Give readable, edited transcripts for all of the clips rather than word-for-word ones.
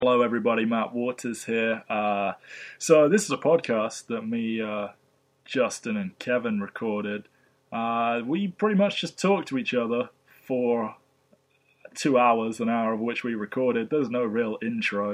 Hello, everybody. Matt Waters here. So this is a podcast that me, Justin, and Kevin recorded. We pretty much just talked to each other for 2 hours, an hour of which we recorded. There's no real intro.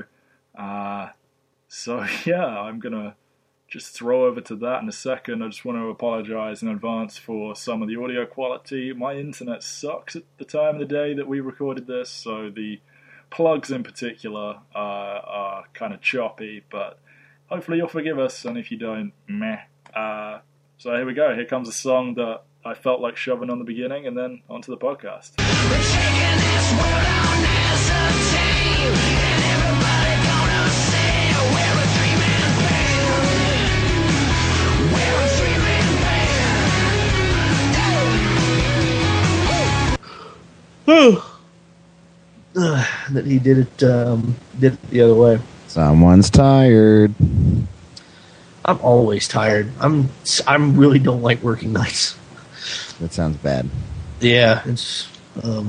So yeah, I'm going to just throw over to that in a second. I just want to apologize in advance for some of the audio quality. My internet sucks at the time of the day that we recorded this, so the plugs in particular are kind of choppy, but hopefully you'll forgive us, and if you don't, meh. So here we go. Here comes a song that I felt like shoving on the beginning, and then onto the podcast. We're taking this world on as a team, and everybody gonna say we're a three-man band. We're a three-man band. That he did it the other way. Someone's tired. I'm always tired. I'm really don't like working nights. That sounds bad. Yeah, it's a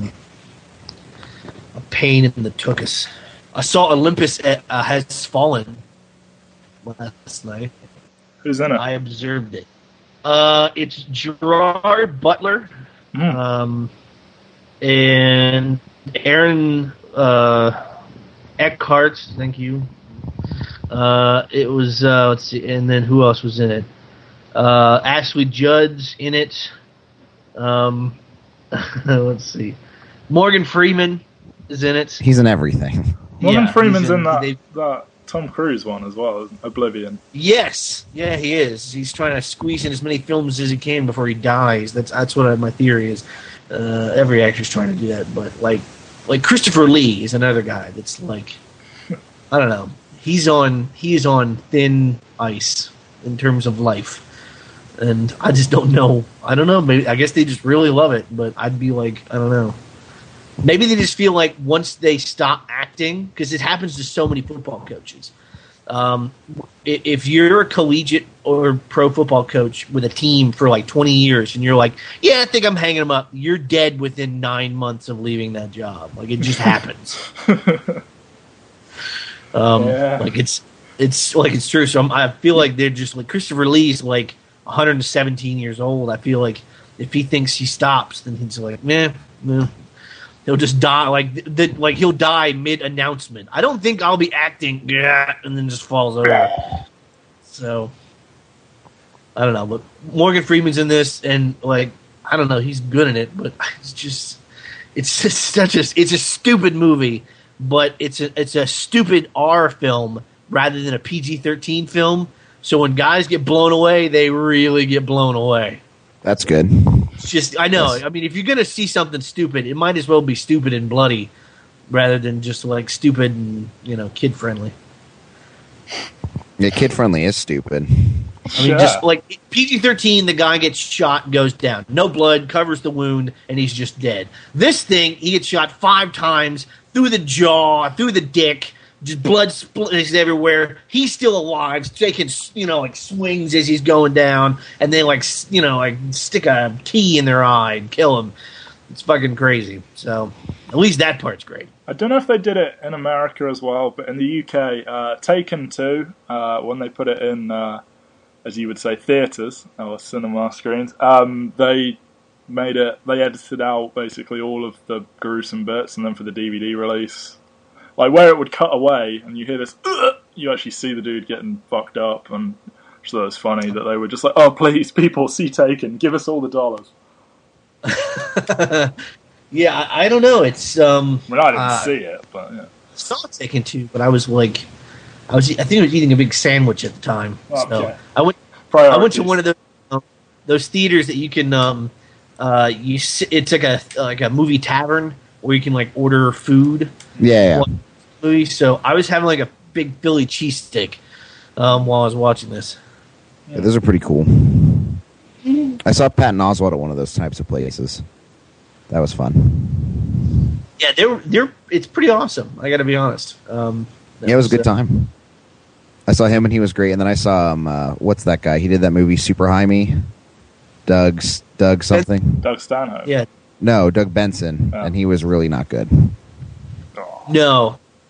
pain in the tuchus. I saw Olympus Has Fallen last night. Who's in it? I observed it. It's Gerard Butler, and Aaron Eckhart. Thank you. It was let's see, and then who else was in it? Ashley Judd's in it. Let's see. Morgan Freeman is in it. He's in everything. Morgan Freeman's in that Tom Cruise one as well, Oblivion. Yes, yeah, he is. He's trying to squeeze in as many films as he can before he dies. That's what my theory is. Every actor's trying to do that, but like Christopher Lee is another guy that's like, I don't know. He is on thin ice in terms of life, and I just don't know. I don't know. Maybe I guess they just really love it, but I'd be like, I don't know. Maybe they just feel like once they stop acting, because it happens to so many football coaches. If you're a collegiate or pro football coach with a team for like 20 years and you're like, yeah, I think I'm hanging them up, you're dead within 9 months of leaving that job. Like, it just happens. Like it's true. So I feel like they're just like Christopher Lee's like 117 years old. I feel like if he thinks he stops, then he's like, nah. He'll just die like he'll die mid-announcement. I don't think I'll be acting, and then just falls over. So I don't know, but Morgan Freeman's in this, and like I don't know, he's good in it, but it's a stupid movie, but it's a stupid R film rather than a PG-13 film. So when guys get blown away, they really get blown away. That's good. It's just, I know. Yes. I mean, if you're going to see something stupid, it might as well be stupid and bloody rather than just like stupid and, kid friendly. Yeah, kid friendly is stupid. I mean, just like PG-13, the guy gets shot, goes down. No blood, covers the wound, and he's just dead. This thing, he gets shot 5 times through the jaw, through the dick. Just blood splits everywhere. He's still alive, taking swings as he's going down, and they stick a key in their eye and kill him. It's fucking crazy. So at least that part's great. I don't know if they did it in America as well, but in the UK, Taken 2, when they put it in, as you would say, theatres or cinema screens, they edited out basically all of the gruesome bits, and then for the DVD release, like where it would cut away and you hear this, you actually see the dude getting fucked up, and so it's funny that they were just like, oh please, people, see Taken, give us all the dollars. Yeah, I don't know. It's I mean, I didn't see it, but yeah. I saw Taken 2, but I think I was eating a big sandwich at the time. Okay. So I went to one of those theaters that you can it's like a movie tavern where you can like order food. Yeah. Movie. So I was having like a big Philly cheesesteak while I was watching this. Yeah, those are pretty cool. I saw Patton Oswalt at one of those types of places. That was fun. Yeah, they're it's pretty awesome. I got to be honest. It was a good time. I saw him and he was great. And then I saw what's that guy? He did that movie Super High Me. Doug something. Doug Stanhope. Yeah. No, Doug Benson, and he was really not good. No,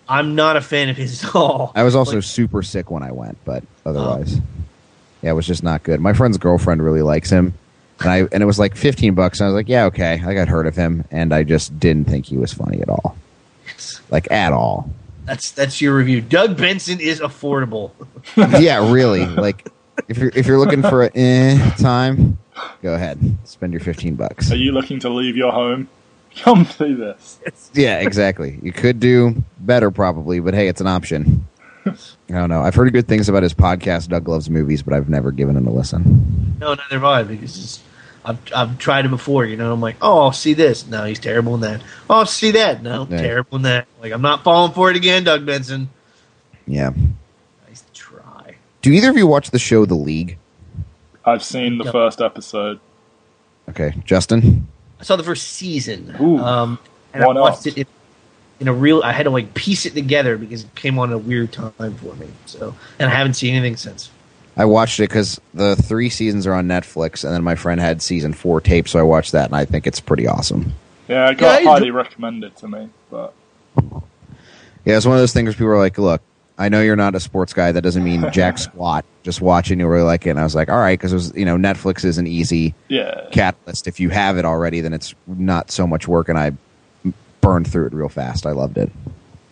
I'm not a fan of his at all. I was also super sick when I went, but otherwise, yeah, it was just not good. My friend's girlfriend really likes him, and it was like $15. And I was like, yeah, okay. I got heard of him, and I just didn't think he was funny at all, like at all. That's your review. Doug Benson is affordable. Yeah, really. Like if you're looking for a time, go ahead, spend your $15. Are you looking to leave your home? Come see this. Yeah, exactly. You could do better probably, but hey, it's an option. I don't know. I've heard good things about his podcast, Doug Loves Movies, but I've never given it a listen. No, neither have I, because I've tried it before, you know. I'm like, oh, I'll see this. No, he's terrible in that. Oh, I'll see that. No, yeah. Terrible in that. Like, I'm not falling for it again, Doug Benson. Yeah. Nice try. Do either of you watch the show The League? I've seen the first episode. Okay, Justin? I saw the first season. Ooh, and I watched it in a real. I had to like piece it together because it came on at a weird time for me. So, and I haven't seen anything since. I watched it because the 3 seasons are on Netflix, and then my friend had season 4 taped, so I watched that, and I think it's pretty awesome. Yeah, it got highly recommended to me. But yeah, it's one of those things where people are like, look, I know you're not a sports guy. That doesn't mean jack squat. Just watch it and you really like it. And I was like, all right, because it was, Netflix is an easy catalyst. If you have it already, then it's not so much work, and I burned through it real fast. I loved it.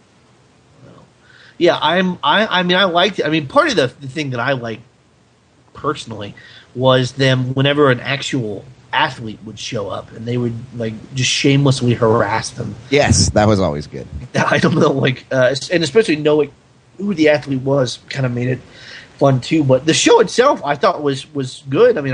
Yeah, I mean, I liked it. I mean, part of the thing that I liked personally was them whenever an actual athlete would show up and they would like just shamelessly harass them. Yes, that was always good. I don't know, like, and especially knowing who the athlete was kind of made it fun too. But the show itself, I thought was good. I mean,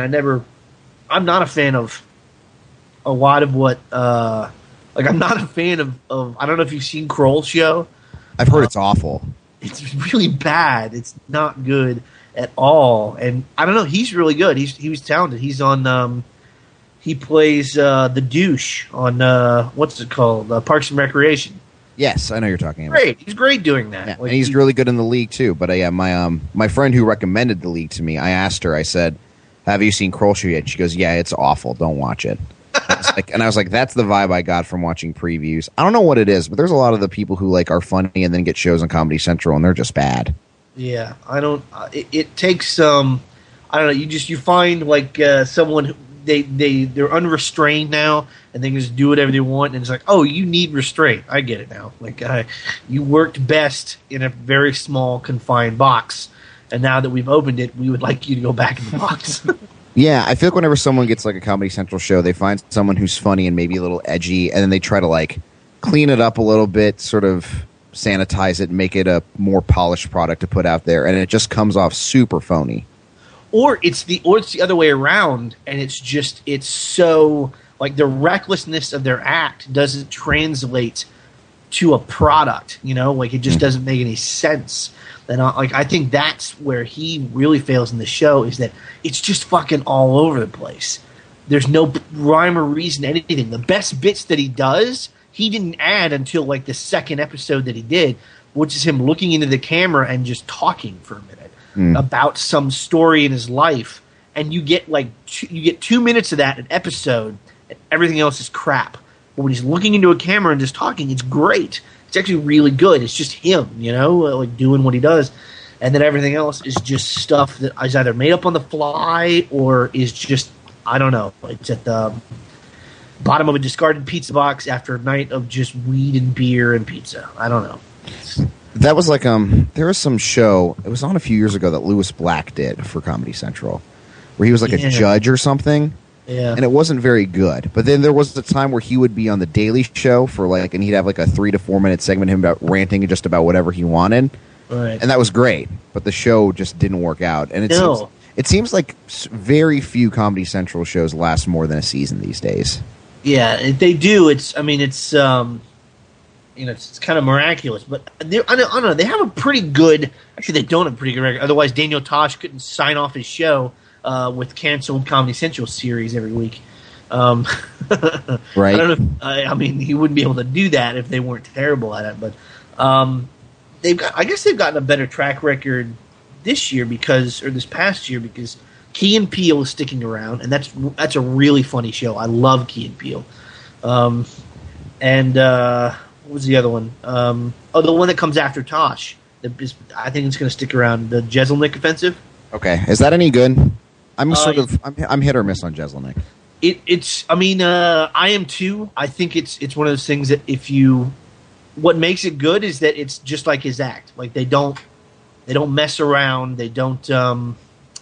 I'm not a fan of a lot of what, like, I'm not a fan of. I don't know if you've seen Kroll's show. I've heard it's awful. It's really bad. It's not good at all. And I don't know. He's really good. He was talented. He's on. He plays the douche on what's it called? Parks and Recreation. Yes, I know you're talking about. Great. He's great doing that. Yeah, like, and he's really good in The League too. But yeah, my friend who recommended The League to me, I asked her. I said, "Have you seen Kroll Show yet?" She goes, "Yeah, it's awful. Don't watch it." And I was like, that's the vibe I got from watching previews. I don't know what it is, but there's a lot of the people who like are funny and then get shows on Comedy Central and they're just bad. Yeah, I don't. It takes I don't know. You find like someone who, they're unrestrained now and they can just do whatever they want, and it's like, oh, you need restraint. I get it now. Like you worked best in a very small confined box, and now that we've opened it, we would like you to go back in the box. Yeah, I feel like whenever someone gets like a Comedy Central show, they find someone who's funny and maybe a little edgy, and then they try to like clean it up a little bit, sort of sanitize it, make it a more polished product to put out there, and it just comes off super phony. Or it's the other way around, and it's so like the recklessness of their act doesn't translate to a product, like it just doesn't make any sense. And I think that's where he really fails in the show, is that it's just fucking all over the place. There's no rhyme or reason to anything. The best bits that he does, he didn't add until like the second episode that he did, which is him looking into the camera and just talking for a minute about some story in his life. And you get 2 minutes of that an episode, and everything else is crap. But when he's looking into a camera and just talking, it's great. It's actually really good. It's just him, like doing what he does. And then everything else is just stuff that is either made up on the fly or is just, I don't know. It's at the bottom of a discarded pizza box after a night of just weed and beer and pizza. I don't know. That was like, there was some show, it was on a few years ago that Louis Black did for Comedy Central, where he was like a judge or something. Yeah. And it wasn't very good. But then there was a time where he would be on the Daily Show for and he'd have like a 3 to 4 minute segment of him about ranting just about whatever he wanted. Right. And that was great. But the show just didn't work out. And it seems like very few Comedy Central shows last more than a season these days. Yeah, they do. It's kind of miraculous. But I don't know. They have a pretty good. Actually, they don't have a pretty good record. Otherwise, Daniel Tosh couldn't sign off his show with canceled Comedy Central series every week. Right. I don't know. I mean, he wouldn't be able to do that if they weren't terrible at it. But I guess they've gotten a better track record this past year because Key and Peele is sticking around, and that's a really funny show. I love Key and Peele. And what was the other one? The one that comes after Tosh. I think it's going to stick around. The Jeselnik Offensive. Okay, is that any good? I'm I'm hit or miss on Jeselnik. I am too. I think it's one of those things that what makes it good is that it's just like his act. Like they don't mess around. They don't try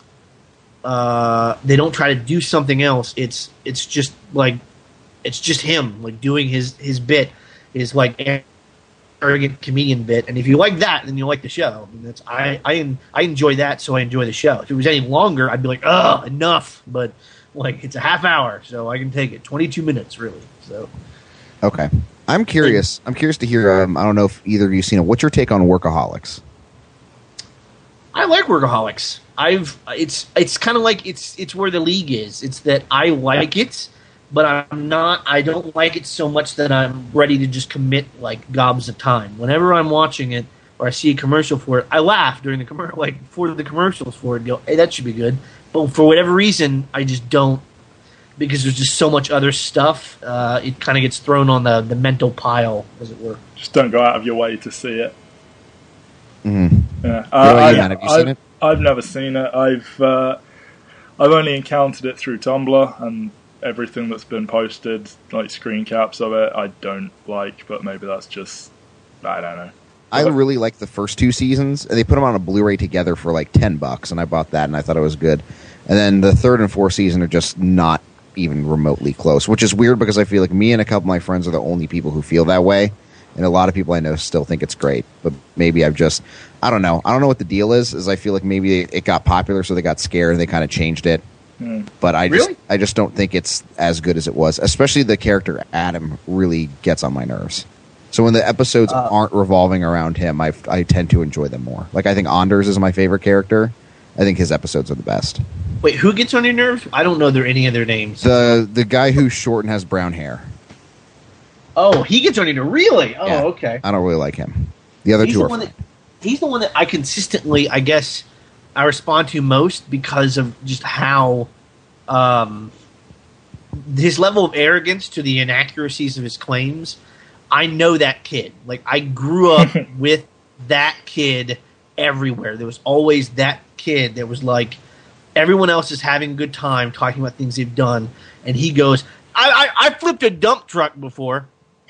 to do something else. It's just him like doing his bit, his like arrogant comedian bit. And if you like that, then you like the show. I mean, I enjoy that, so I enjoy the show. If it was any longer, I'd be like, oh, enough. But like it's a half hour, so I can take it. 22 minutes, really. So okay, I'm curious. I'm curious to hear. I don't know if either of you seen it. What's your take on Workaholics? I like Workaholics. It's kind of like it's where the league is. It's that I like it, but I don't like it so much that I'm ready to just commit like gobs of time. Whenever I'm watching it or I see a commercial for it, I laugh during the commercial, like before the commercials for it, and go, hey, that should be good. But for whatever reason, I just don't, because there's just so much other stuff. It kind of gets thrown on the mental pile, as it were. Just don't go out of your way to see it. Mm-hmm. Yeah. Have you seen it? I've never seen it. I've only encountered it through Tumblr, and everything that's been posted, like screen caps of it, I don't like. But maybe that's just, I don't know. I really like the first two seasons. They put them on a Blu-ray together for like $10, and I bought that, and I thought it was good. And then the third and fourth season are just not even remotely close, which is weird because I feel like me and a couple of my friends are the only people who feel that way. And a lot of people I know still think it's great, but maybe I don't know. I don't know what the deal is I feel like maybe it got popular, so they got scared and they kind of changed it. But I just don't think it's as good as it was. Especially the character Adam really gets on my nerves. So when the episodes aren't revolving around him, I tend to enjoy them more. Like I think Anders is my favorite character. I think his episodes are the best. Wait, who gets on your nerves? I don't know there any other names. The guy who's short and has brown hair. Oh, he gets on your nerves. Really? Oh, yeah. Okay. I don't really like him. The other two are he's the one that I consistently, I guess, I respond to most because of just how his level of arrogance to the inaccuracies of his claims. I know that kid. Like, I grew up with that kid everywhere. There was always that kid that was like, everyone else is having a good time talking about things they've done, and he goes, I flipped a dump truck before.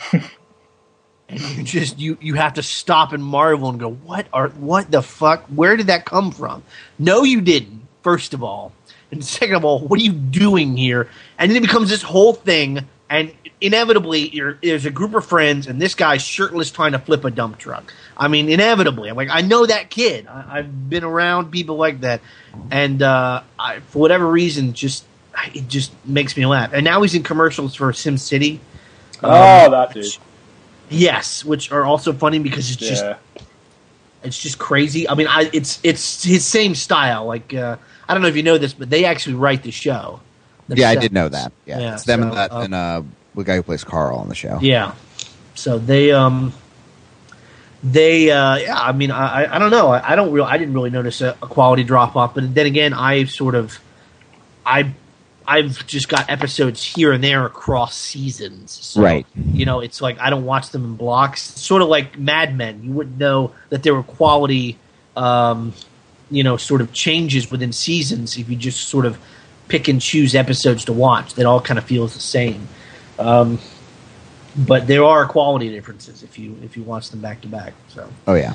And you have to stop and marvel and go, what the fuck? Where did that come from? No, you didn't, first of all. And second of all, what are you doing here? And then it becomes this whole thing, and inevitably there's a group of friends, and this guy's shirtless trying to flip a dump truck. I mean, inevitably. I'm like, I know that kid. I've been around people like that. And for whatever reason, it just makes me laugh. And now he's in commercials for SimCity. That dude. Yes, which are also funny because it's just crazy. I mean, it's his same style. Like I don't know if you know this, but they actually write the show themselves. Yeah, I did know that. Yeah, it's them and the guy who plays Carl on the show. Yeah, so they I mean, I don't know. I didn't really notice a quality drop off, but then again, I've just got episodes here and there across seasons. So, right. You know, it's like I don't watch them in blocks. It's sort of like Mad Men. You wouldn't know that there were quality, sort of changes within seasons if you just sort of pick and choose episodes to watch. That all kind of feels the same. But there are quality differences if you watch them back to back. So. Oh yeah.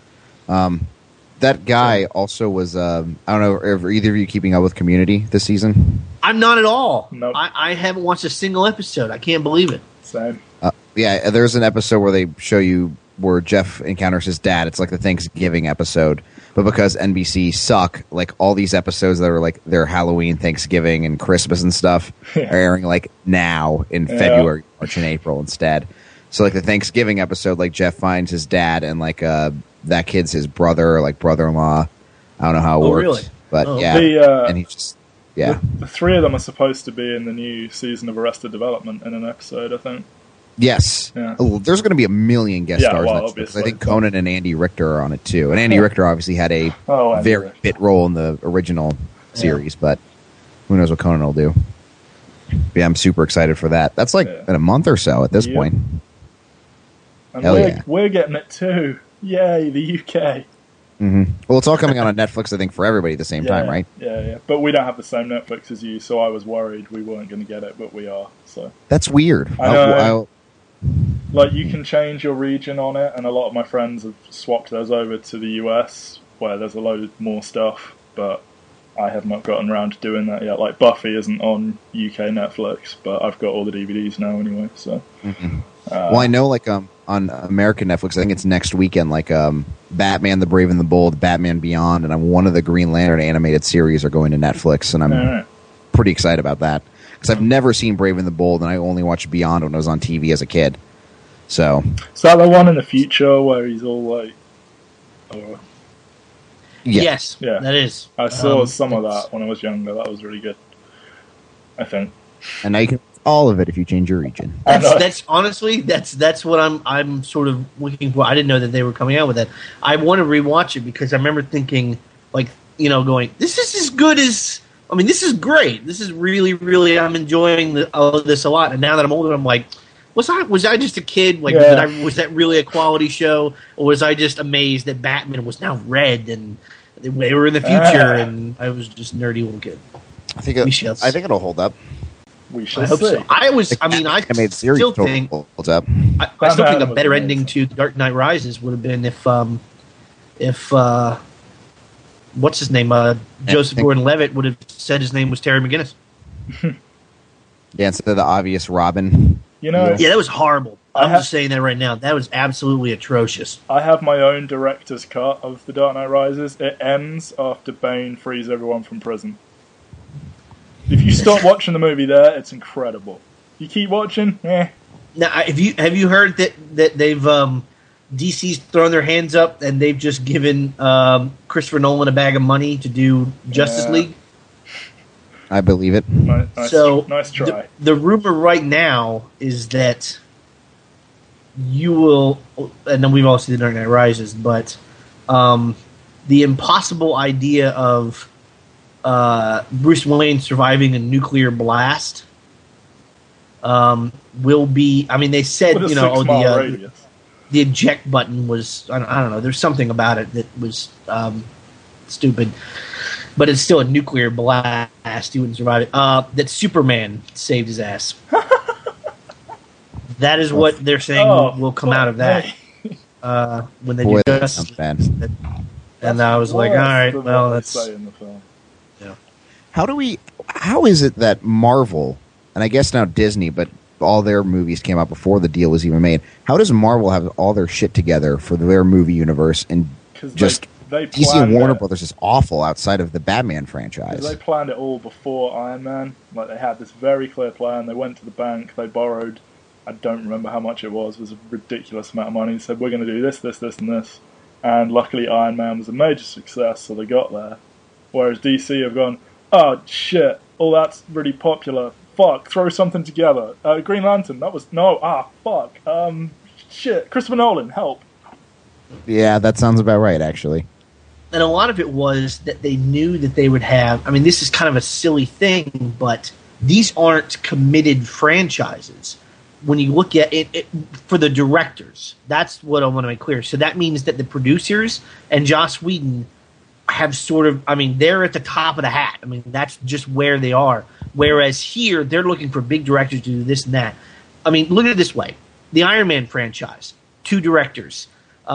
That guy also was. I don't know. Are either of you keeping up with Community this season? I'm not at all. Nope. I haven't watched a single episode. I can't believe it. Same. Yeah, there's an episode where they show you where Jeff encounters his dad. It's like the Thanksgiving episode, but because NBC suck, like all these episodes that are like their Halloween, Thanksgiving, and Christmas and stuff are airing like now in February, March, and April instead. So like the Thanksgiving episode, like Jeff finds his dad and like that kid's his brother or like brother-in-law. I don't know how it works. Really? But yeah, and he just the three of them are supposed to be in the new season of Arrested Development in an episode, I think. Yes. Yeah. Oh, there's going to be a million guest stars well, next week, 'cause I think Conan and Andy Richter are on it too. And Andy Richter obviously had a very bit role in the original series, but who knows what Conan will do. But yeah, I'm super excited for that. That's like in a month or so at this point. And Hell yeah. we're getting it too. Yay, the UK. Well, it's all coming out on Netflix, I think, for everybody at the same time, right? Yeah. But we don't have the same Netflix as you, so I was worried we weren't going to get it, but we are. So That's weird. I know. Like, you can change your region on it, and a lot of my friends have swapped theirs over to the US, where there's a load more stuff, but I have not gotten around to doing that yet. Like, Buffy isn't on UK Netflix, but I've got all the DVDs now anyway, so... Well, I know, like, on American Netflix, I think it's next weekend, like, Batman the Brave and the Bold, Batman Beyond, and one of the Green Lantern animated series are going to Netflix, and I'm pretty excited about that. Because I've never seen Brave and the Bold, and I only watched Beyond when I was on TV as a kid. So... Is that the one in the future where he's all, like... Yes, that is. I saw some of that when I was younger. That was really good, I think. And now you can all of it if you change your region. That's honestly that's what I'm sort of looking for. I didn't know that they were coming out with that. I want to rewatch it because I remember thinking, like, going, this is as good as. I mean, this is great. This is really, really. I'm enjoying this a lot. And now that I'm older, I'm like, was I just a kid? Like, was that really a quality show, or was I just amazed that Batman was now red and they were in the future, and I was just nerdy little kid. I think it'll hold up. We shall I hope see. so. I still think holds up. I still think a better ending to Dark Knight Rises would have been if what's his name, Joseph Gordon-Levitt would have said his name was Terry McGinnis. Yeah, instead of the obvious Robin. Yeah, that was horrible. I'm just saying that right now. That was absolutely atrocious. I have my own director's cut of The Dark Knight Rises. It ends after Bane frees everyone from prison. If you stop watching the movie there, it's incredible. You keep watching, Now, have you heard that they've DC's thrown their hands up and they've just given Christopher Nolan a bag of money to do Justice League? I believe it. Nice try. The rumor right now is that you will, and then we've all seen The Dark Knight Rises, but the impossible idea of Bruce Wayne surviving a nuclear blast will be. I mean, they said the eject button was. I don't know. There's something about it that was stupid, but it's still a nuclear blast. He wouldn't survive it. That Superman saved his ass. That is what they're saying will come out of that when they do Justice League. And I was like, all right, well, that's. How is it that Marvel, and I guess now Disney, but all their movies came out before the deal was even made, how does Marvel have all their shit together for their movie universe and just DC and Warner Brothers is awful outside of the Batman franchise? They planned it all before Iron Man. Like, they had this very clear plan. They went to the bank, they borrowed, I don't remember how much it was a ridiculous amount of money, and said, we're going to do this, this, this, and this. And luckily Iron Man was a major success, so they got there. Whereas DC have gone, oh, shit, all that's really popular. Fuck, throw something together. Green Lantern, fuck. Shit, Christopher Nolan, help. Yeah, that sounds about right, actually. And a lot of it was that they knew that they would have... I mean, this is kind of a silly thing, but these aren't committed franchises. When you look at it for the directors, that's what I want to make clear. So that means that the producers and Joss Whedon have sort of, I mean, they're at the top of the hat. I mean, that's just where they are. Whereas here, they're looking for big directors to do this and that. I mean, look at it this way. The Iron Man franchise, 2 directors.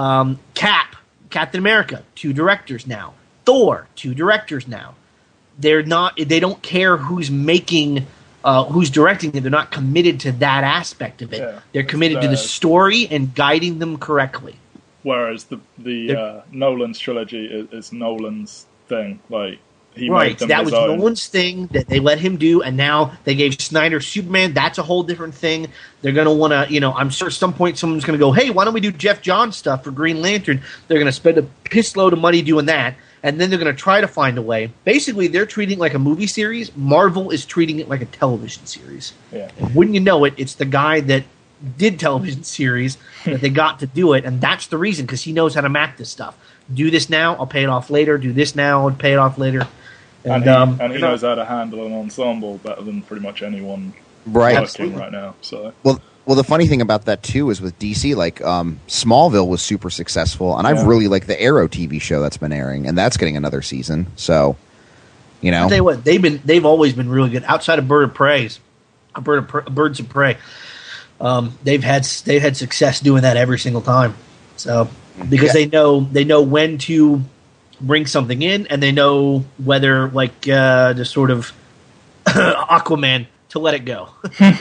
Captain America, 2 directors now. Thor, 2 directors now. They don't care who's making, who's directing it. They're not committed to that aspect of it. Yeah, they're committed to the story and guiding them correctly. Whereas the Nolan's trilogy is Nolan's thing. Like, he right, made them that was own. Nolan's thing that they let him do, and now they gave Snyder Superman. That's a whole different thing. They're going to want to, I'm sure at some point someone's going to go, hey, why don't we do Jeff Johns stuff for Green Lantern? They're going to spend a piss load of money doing that, and then they're going to try to find a way. Basically, they're treating it like a movie series. Marvel is treating it like a television series. Yeah. Wouldn't you know it, it's the guy that did television series that they got to do it, and that's the reason, because he knows how to map this stuff. Do this now, I'll pay it off later. Do this now, I'll pay it off later. And he knows how to handle an ensemble better than pretty much anyone working right now. So, well, Well, the funny thing about that too is with DC, like Smallville was super successful, and I've really liked the Arrow TV show that's been airing, and that's getting another season. So, you know, I'll tell you what, they've always been really good. Outside of Birds of Prey, they've had success doing that every single time. So because they know when to bring something in, and they know whether the sort of Aquaman to let it go.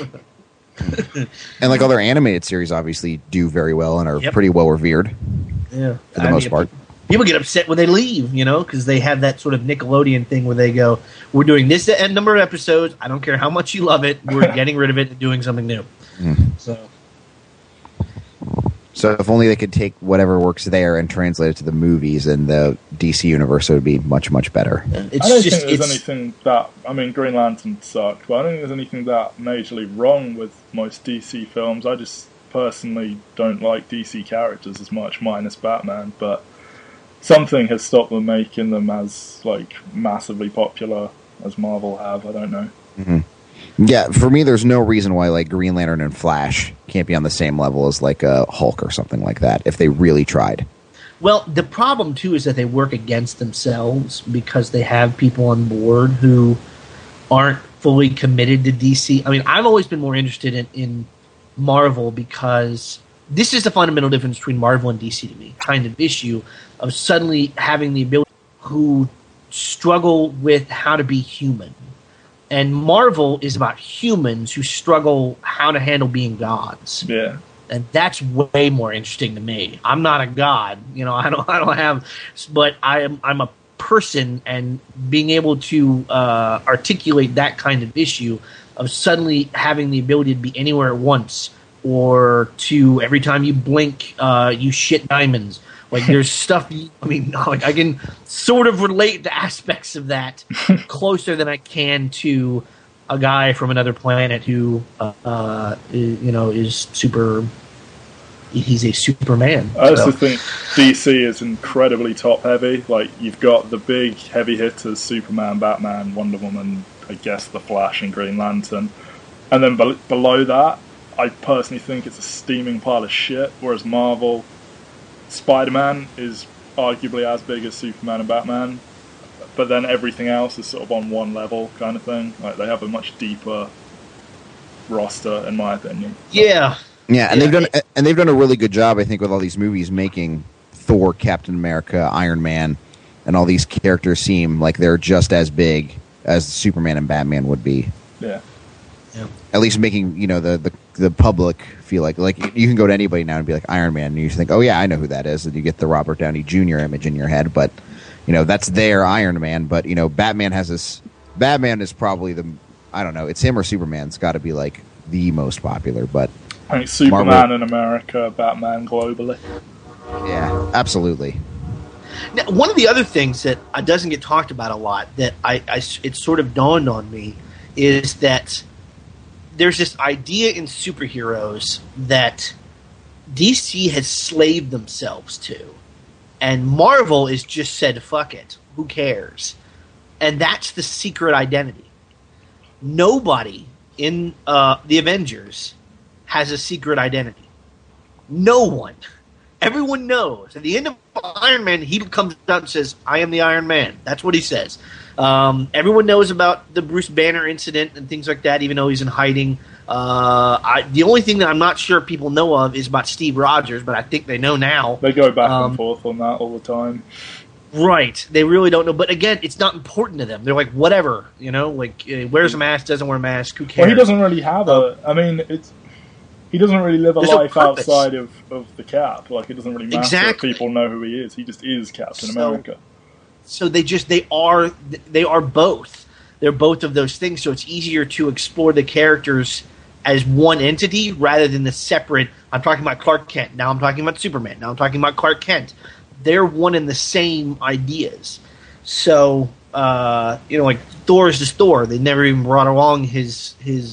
And like other animated series, obviously do very well and are pretty well revered. Yeah, for the most part. People get upset when they leave, because they have that sort of Nickelodeon thing where they go, "We're doing this number of episodes. I don't care how much you love it. We're getting rid of it and doing something new." So if only they could take whatever works there and translate it to the movies, and the DC universe would be much, much better. I don't think there's anything that... I mean, Green Lantern sucked, but I don't think there's anything that majorly wrong with most DC films. I just personally don't like DC characters as much, minus Batman, but something has stopped them making them as massively popular as Marvel have. I don't know. Mm-hmm. Yeah, for me, there's no reason why Green Lantern and Flash can't be on the same level as a Hulk or something like that if they really tried. Well, the problem too is that they work against themselves because they have people on board who aren't fully committed to DC. I mean, I've always been more interested in Marvel because this is the fundamental difference between Marvel and DC to me. Kind of issue of suddenly having the ability who struggle with how to be human. And Marvel is about humans who struggle how to handle being gods. Yeah, and that's way more interesting to me. I'm not a god, I don't have, but I'm a person, and being able to articulate that kind of issue of suddenly having the ability to be anywhere at once, or to every time you blink, you shit diamonds. There's stuff. I can sort of relate to aspects of that closer than I can to a guy from another planet who, is super. He's a Superman. I also think DC is incredibly top heavy. You've got the big heavy hitters: Superman, Batman, Wonder Woman, I guess the Flash, and Green Lantern. And then below that, I personally think it's a steaming pile of shit. Whereas Marvel, Spider-Man is arguably as big as Superman and Batman, but then everything else is sort of on one level kind of thing. They have a much deeper roster, in my opinion. Yeah, and they've done a really good job, I think, with all these movies making Thor, Captain America, Iron Man, and all these characters seem like they're just as big as Superman and Batman would be. Yeah. At least making the public feel like you can go to anybody now and be like Iron Man, and you think, oh yeah, I know who that is, and you get the Robert Downey Jr. image in your head, but that's their Iron Man. But Batman has this. Batman is probably I don't know, it's him or Superman's got to be the most popular. But I think Superman in America, Batman globally. Yeah, absolutely. Now, one of the other things that doesn't get talked about a lot that it sort of dawned on me is that there's this idea in superheroes that DC has slaved themselves to, and Marvel is just said, fuck it, who cares? And that's the secret identity. Nobody in the Avengers has a secret identity. No one. Everyone knows. At the end of Iron Man, he comes out and says, I am the Iron Man. That's what he says. Everyone knows about the Bruce Banner incident and things like that, even though he's in hiding. The only thing that I'm not sure people know of is about Steve Rogers, but I think they know now. They go back and forth on that all the time. Right. They really don't know. But again, it's not important to them. They're like, whatever. Wears a mask, doesn't wear a mask, who cares? Well, he doesn't really have he doesn't really live a life outside of the Cap. It doesn't really matter if people know who he is. He just is Captain America. So they are both. They're both of those things. So it's easier to explore the characters as one entity rather than the separate. I'm talking about Clark Kent. Now I'm talking about Superman. Now I'm talking about Clark Kent. They're one and the same ideas. So Thor is just Thor. They never even brought along his.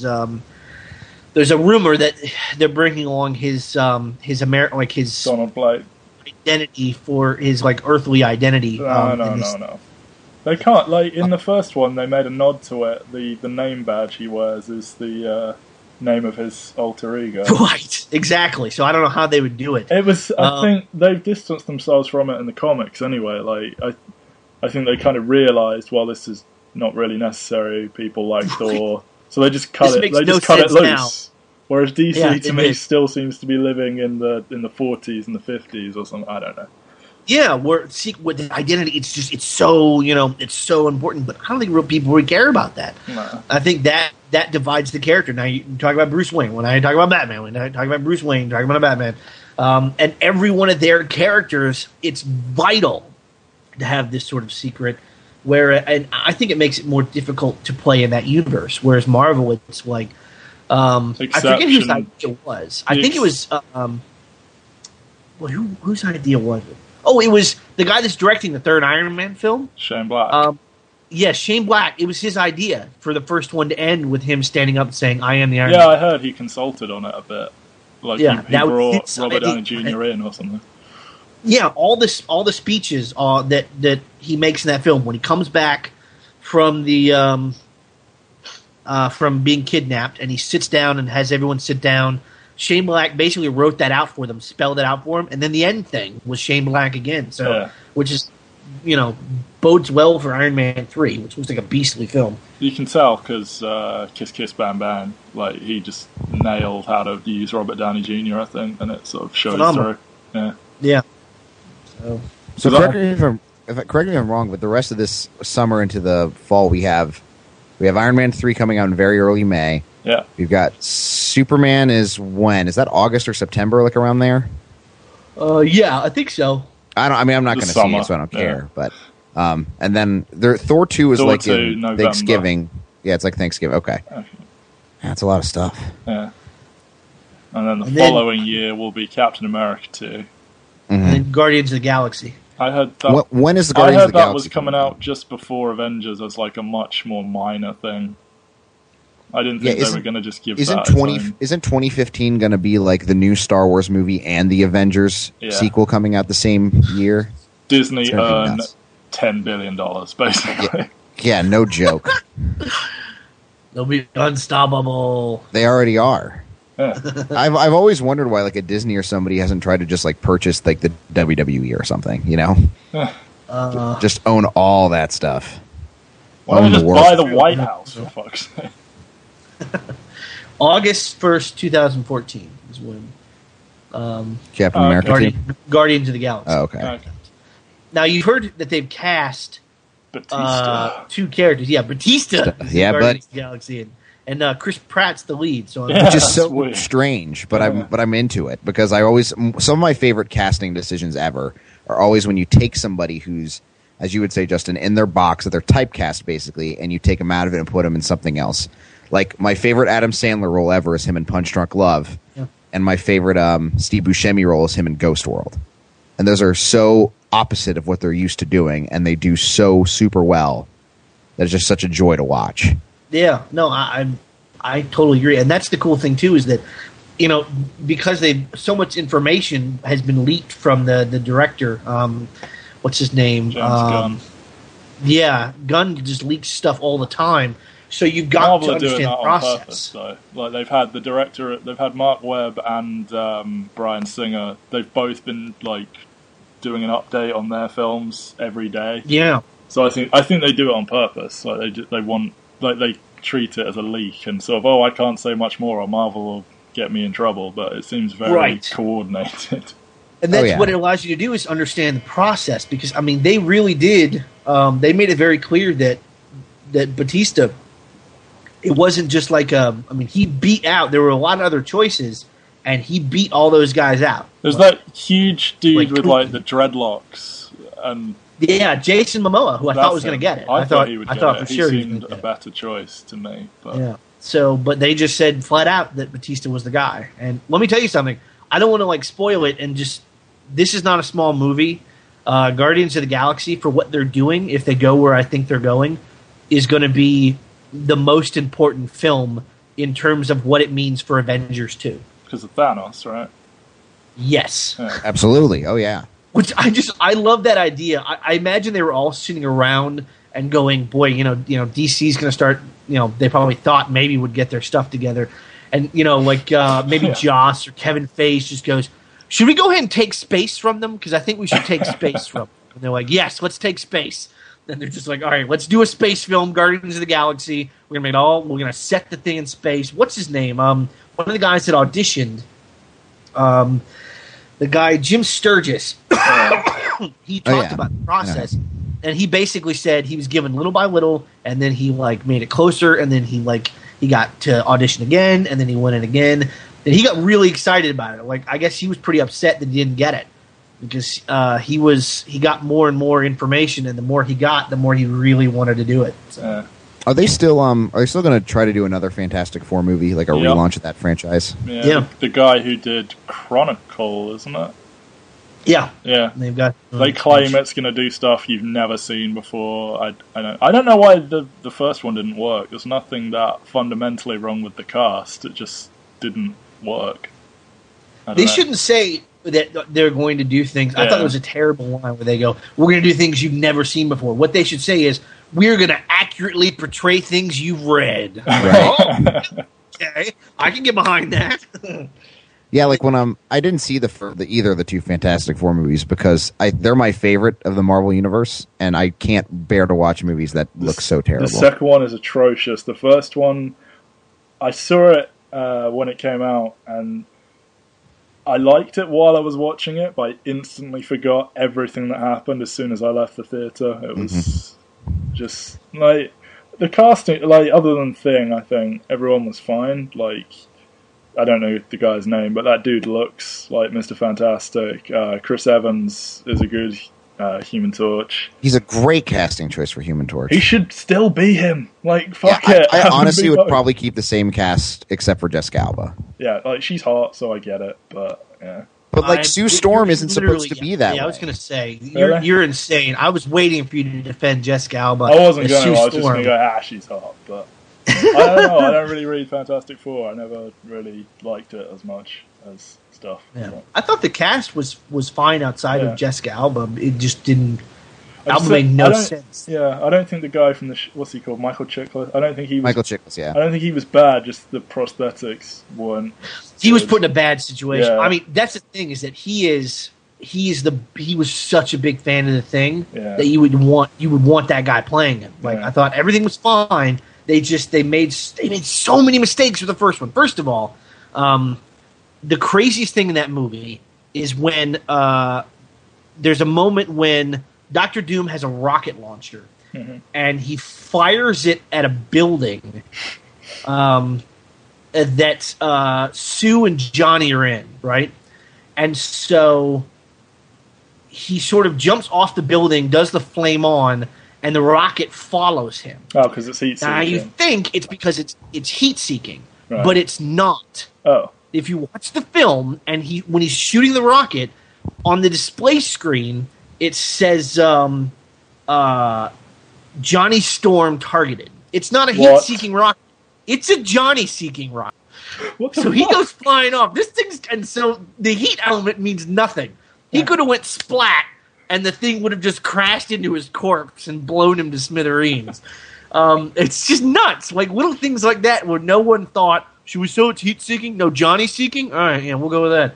There's a rumor that they're bringing along his Donald Blake identity for his earthly identity. No. They can't. In the first one, they made a nod to it. The name badge he wears is the name of his alter ego. Right, exactly. So I don't know how they would do it. It was. I think they've distanced themselves from it in the comics anyway. Like I think they kind of realised, well, this is not really necessary. People like Thor, so they just cut it. They just cut it loose. Now. Whereas DC to me still seems to be living in the 40s and the 50s or something. I don't know. Yeah, with the identity, it's so it's so important. But I don't think real people really care about that. No. I think that divides the character. Now you talk about Bruce Wayne. When I talk about Batman, when I talk about Bruce Wayne, talking about Batman, and every one of their characters, it's vital to have this sort of secret. And I think it makes it more difficult to play in that universe. Whereas Marvel, it's like. I forget whose idea it was. I think it was. Whose idea was it? Oh, it was the guy that's directing the third Iron Man film. Shane Black. Yes, Shane Black. It was his idea for the first one to end with him standing up and saying, "I am the Iron Man." Yeah, I heard he consulted on it a bit. Like he brought Robert Downey Jr. in or something. Yeah, all the speeches that he makes in that film when he comes back from the. From being kidnapped, and he sits down and has everyone sit down. Shane Black basically wrote that out for them, spelled it out for him, and then the end thing was Shane Black again. So, which is, bodes well for Iron Man 3, which was like a beastly film. You can tell because Kiss Kiss Bang Bang, like he just nailed how to use Robert Downey Jr. I think, and it sort of shows through. Yeah. So correct me if I'm wrong, but the rest of this summer into the fall we have Iron Man 3 coming out in very early May. Yeah. We've got Superman is when? Is that August or September, like around there? Yeah, I think so. I'm not going to see it, so I don't care. But and then Thor 2 is like in Thanksgiving. Yeah, it's like Thanksgiving. Okay. That's a lot of stuff. Yeah. And then the following year will be Captain America 2. Mm-hmm. And then Guardians of the Galaxy. I heard that. When is the Guardians of the Galaxy? That was coming out just before Avengers as like a much more minor thing. I didn't think they were going to just give that. Isn't 2015 going to be like the new Star Wars movie and the Avengers sequel coming out the same year? Disney earned $10 billion, basically. Yeah, no joke. They'll be unstoppable. They already are. Yeah. I've always wondered why like a Disney or somebody hasn't tried to just like purchase like the WWE or something, just own all that stuff. Why don't you just buy the White House for fuck's sake? August 1st, 2014 is when Captain America Guardians of the Galaxy. Oh, okay. Now you've heard that they've cast Batista. 2 characters. Yeah, Batista. Yeah, Guardians of the Galaxy and Chris Pratt's the lead. So which is so strange, but I'm into it because some of my favorite casting decisions ever are always when you take somebody who's, as you would say, Justin, in their box, that they're typecast basically, and you take them out of it and put them in something else. Like my favorite Adam Sandler role ever is him in Punch Drunk Love, and my favorite Steve Buscemi role is him in Ghost World. And those are so opposite of what they're used to doing, and they do so super well that it's just such a joy to watch. Yeah, no, I totally agree, and that's the cool thing too is that because so much information has been leaked from the director. What's his name? James Gunn. Yeah, Gunn just leaks stuff all the time. So you've got to understand the process. Purpose, though. Like they've had the director, they've had Mark Webb and Bryan Singer. They've both been like doing an update on their films every day. Yeah. So I think they do it on purpose. Like they want, like they treat it as a leak and sort of, I can't say much more or Marvel will get me in trouble. But it seems very coordinated. And that's what it allows you to do is understand the process because they really did. They made it very clear that Batista. It wasn't just like he beat out. There were a lot of other choices, and he beat all those guys out. There's that huge dude with like the dreadlocks, and Jason Momoa, who I thought was going to get it. I thought he would get it. For sure he seemed a better choice to me. But. Yeah. So, but they just said flat out that Batista was the guy. And let me tell you something. I don't want to like spoil it, and just this is not a small movie. Guardians of the Galaxy, for what they're doing, if they go where I think they're going, is going to be the most important film in terms of what it means for Avengers 2. Because of Thanos, right? Yes. Yeah. Absolutely. Oh, yeah. Which I love that idea. I imagine they were all sitting around and going, boy, DC's going to start, they probably thought maybe would get their stuff together. and maybe Joss or Kevin Feige just goes, should we go ahead and take space from them? Because I think we should take space from them. And they're like, yes, let's take space. Then they're just like, all right, let's do a space film, Guardians of the Galaxy. We're gonna set the thing in space. What's his name? One of the guys that auditioned, the guy Jim Sturgis. He talked about the process, and he basically said he was given little by little, and then he made it closer, and then he got to audition again, and then he went in again. And he got really excited about it. I guess he was pretty upset that he didn't get it because he got more and more information, and the more he got, the more he really wanted to do it. So. Are they still going to try to do another Fantastic Four movie, like a relaunch of that franchise? Yeah. The guy who did Chronicle, isn't it? Yeah. Yeah. They claim it's going to do stuff you've never seen before. I don't know why the first one didn't work. There's nothing that fundamentally wrong with the cast. It just didn't work. They shouldn't say that they're going to do things. I thought it was a terrible line where they go, we're going to do things you've never seen before. What they should say is, we're going to accurately portray things you've read. Right. Okay, I can get behind that. Yeah, when I didn't see either of the two Fantastic Four movies because they're my favorite of the Marvel Universe, and I can't bear to watch movies that look so terrible. The second one is atrocious. The first one, I saw it when it came out, and I liked it while I was watching it, but I instantly forgot everything that happened as soon as I left the theatre. It was just, the casting, other than Thing, I think everyone was fine. I don't know the guy's name, but that dude looks like Mr. Fantastic. Chris Evans is a good Human Torch. He's a great casting choice for Human Torch. He should still be him. Fuck it. I honestly would probably keep the same cast except for Jessica Alba. Yeah, she's hot, so I get it, but yeah. But Sue Storm isn't supposed to be that way. Yeah, I was going to say, you're insane. I was waiting for you to defend Jessica Alba. I wasn't going to. I was just going to go, she's hot, but I don't know. I don't really read Fantastic Four. I never really liked it as much as stuff. Yeah. I thought the cast was fine outside of Jessica Alba. It just didn't. Alba made no sense. Yeah, I don't think the guy from what's he called, Michael Chiklis. I don't think he was Michael Chiklis. Yeah, I don't think he was bad. Just the prosthetics weren't. He was put in a bad situation. Yeah. I mean, that's the thing is that he was such a big fan of the Thing that you would want that guy playing him. I thought everything was fine. They made so many mistakes with the first one. First of all, the craziest thing in that movie is when there's a moment when Dr. Doom has a rocket launcher and he fires it at a building that Sue and Johnny are in, right? And so he sort of jumps off the building, does the flame on, and the rocket follows him. Oh, because it's heat-seeking. Now, you think it's because it's heat-seeking, right. But it's not. Oh. If you watch the film, and when he's shooting the rocket, on the display screen, it says Johnny Storm targeted. It's not a heat-seeking rocket. It's a Johnny-seeking rocket. So he goes flying off. And so the heat element means nothing. He could have went splat, and the thing would have just crashed into his corpse and blown him to smithereens. It's just nuts. Little things like that where no one thought, should we say it's heat-seeking? No, Johnny-seeking? All right, yeah, we'll go with that.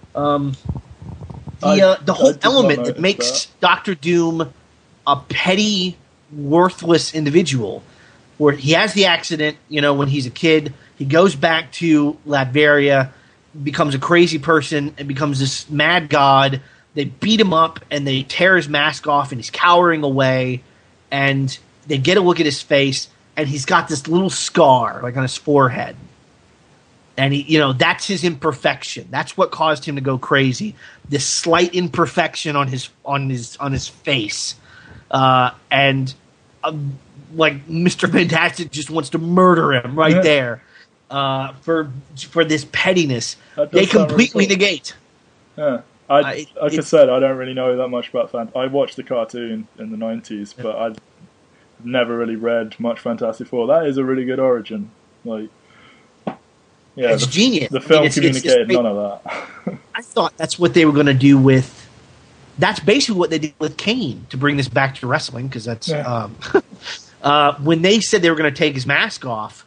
The whole element that makes Dr. Doom a petty, worthless individual, where he has the accident, when he's a kid, he goes back to Latveria, becomes a crazy person, and becomes this mad god. They beat him up, and they tear his mask off, and he's cowering away, and they get a look at his face, and he's got this little scar, on his forehead. And he, that's his imperfection. That's what caused him to go crazy. This slight imperfection on his face, and Mr. Fantastic just wants to murder him right there for this pettiness. They completely negate. Yeah, like I said, I don't really know that much about I watched the cartoon in the 90s, but I've never really read much Fantastic Four. That is a really good origin. Yeah, it's genius. The film communicated none of that. I thought that's what they were going to do with. That's basically what they did with Kane to bring this back to wrestling, because that's when they said they were going to take his mask off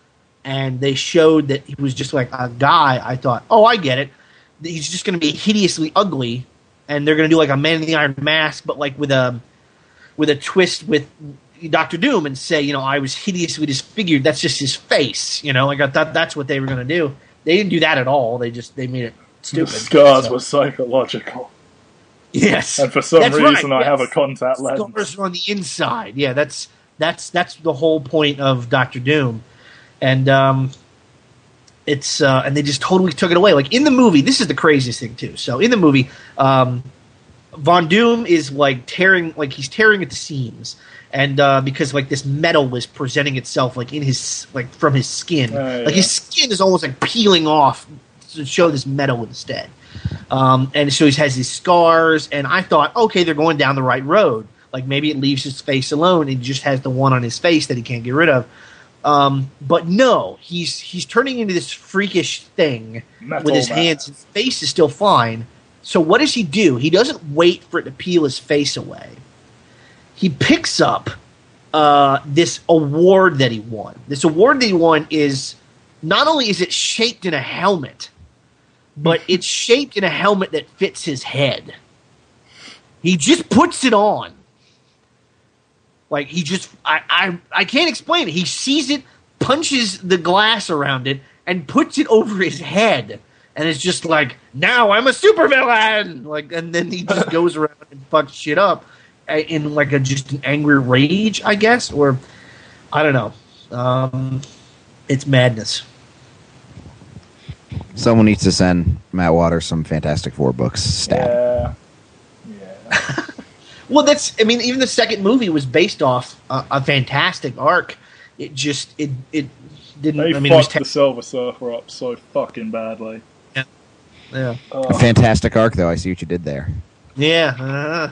and they showed that he was just like a guy, I thought, oh, I get it. He's just going to be hideously ugly, and they're going to do like a Man in the Iron Mask, but like with a twist with Doctor Doom, and say, you know, I was hideously disfigured. That's just his face, you know. Like I thought that's what they were going to do. They didn't do that at all. They made it stupid. The scars were psychological. Yes, and for some reason, right. I have a contact lens. Scars on the inside. Yeah, that's the whole point of Doctor Doom, and it's and they just totally took it away. Like in the movie, this is the craziest thing too. So in the movie, Von Doom is he's tearing at the seams, and because like this metal is presenting itself like in his from his skin, like his skin is almost like peeling off to show this metal instead. And so he has these scars, and I thought, okay, they're going down the right road. Like maybe it leaves his face alone, and he just has the one on his face that he can't get rid of. But no, he's turning into this freakish thing with his hands. His face is still fine. So what does he do? He doesn't wait for it to peel his face away. He picks up this award that he won. This award that he won is not only is it shaped in a helmet, but it's shaped in a helmet that fits his head. He just puts it on. Like he just, I can't explain it. He sees it, punches the glass around it, and puts it over his head. And it's just like, now I'm a supervillain! Like, and then he just goes around and fucks shit up in like just an angry rage, I guess, or I don't know. It's madness. Someone needs to send Matt Waters some Fantastic Four books. Stat. Yeah. Well, even the second movie was based off a fantastic arc. It just it didn't. They fucked the Silver Surfer up so fucking badly. Yeah. A fantastic arc, though. I see what you did there. Yeah.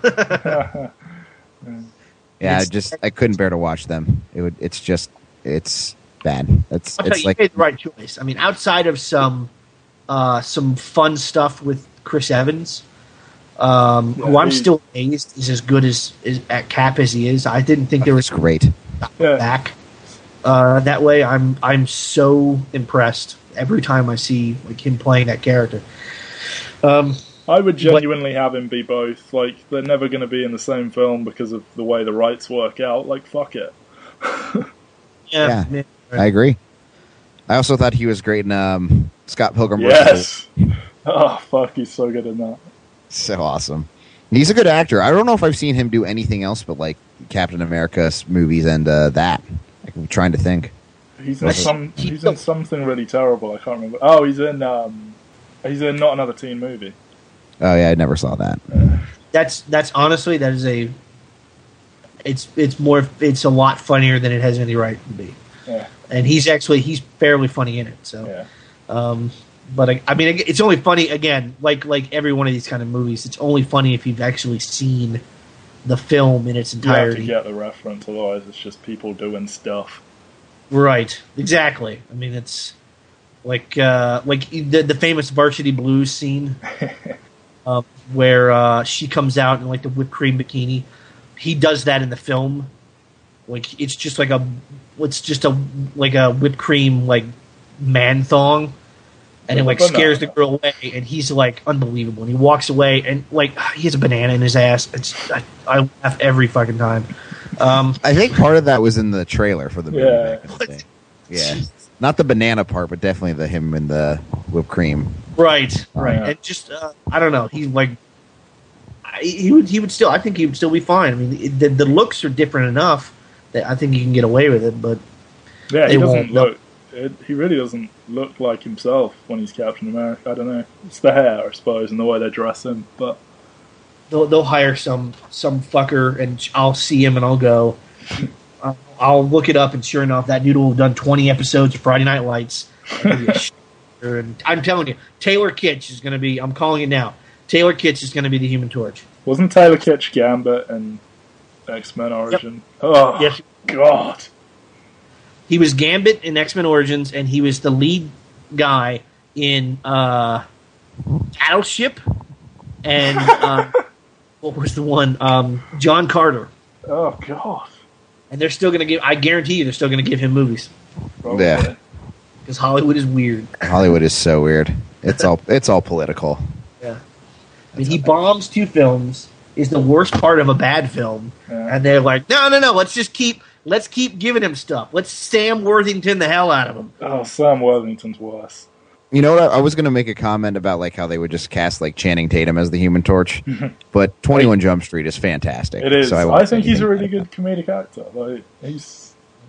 Yeah, I couldn't bear to watch them. It's bad. It's you made the right choice. I mean, outside of some fun stuff with Chris Evans, who I'm still amazed is as good as at Cap as he is. I didn't think there was great back that way. I'm so impressed every time I see like him playing that character. I would genuinely have him be both. Like, they're never going to be in the same film because of the way the rights work out. Like, fuck it. Yeah. I agree. I also thought he was great in Scott Pilgrim. Yes. Oh, fuck, he's so good in that. So awesome. He's a good actor. I don't know if I've seen him do anything else but, like, Captain America's movies and that. I'm trying to think. He's in something really terrible. I can't remember. Oh, he's in Not Another Teen Movie. Oh, yeah, I never saw that. That's honestly, that is it's a lot funnier than it has any right to be. Yeah. And he's fairly funny in it. So, yeah. But I mean, it's only funny again, like every one of these kind of movies. It's only funny if you've actually seen the film in its entirety. You have to get the reference, otherwise it's just people doing stuff. Right. Exactly. I mean, it's like the famous Varsity Blues scene, where she comes out in like the whipped cream bikini. He does that in the film. Like it's just a whipped cream like man thong, and it like scares the girl away, and he's like unbelievable. And he walks away, and like he has a banana in his ass. I laugh every fucking time. I think part of that was in the trailer for the movie. Yeah, not the banana part, but definitely him in the whipped cream. Right. And just I don't know. He like he would still. I think he would still be fine. I mean, the looks are different enough that I think you can get away with it. But yeah, he doesn't look. He really doesn't look like himself when he's Captain America. I don't know. It's the hair, I suppose, and the way they dress him. But they'll hire some fucker, and I'll see him, and I'll go. I'll look it up, and sure enough, that dude will have done 20 episodes of Friday Night Lights. And I'm telling you, Taylor Kitsch is going to be. I'm calling it now. Taylor Kitsch is going to be the Human Torch. Wasn't Taylor Kitsch Gambit in X-Men Origin? Yep. Oh, yes. God. He was Gambit in X-Men Origins, and he was the lead guy in Battleship, and what was the one? John Carter. Oh, God. And they're still going to give. I guarantee you, they're still going to give him movies. Probably. Yeah. because Hollywood is weird. Hollywood is so weird. It's all political. Yeah, I mean, he bombs 2 films. Is the worst part of a bad film, and they're like, no, let's keep giving him stuff. Let's Sam Worthington the hell out of him. Oh, Sam Worthington's worse. You know what? I was going to make a comment about like how they would just cast like Channing Tatum as the Human Torch, but 21 Jump Street is fantastic. It is. So I think he's a really good comedic actor. Like he's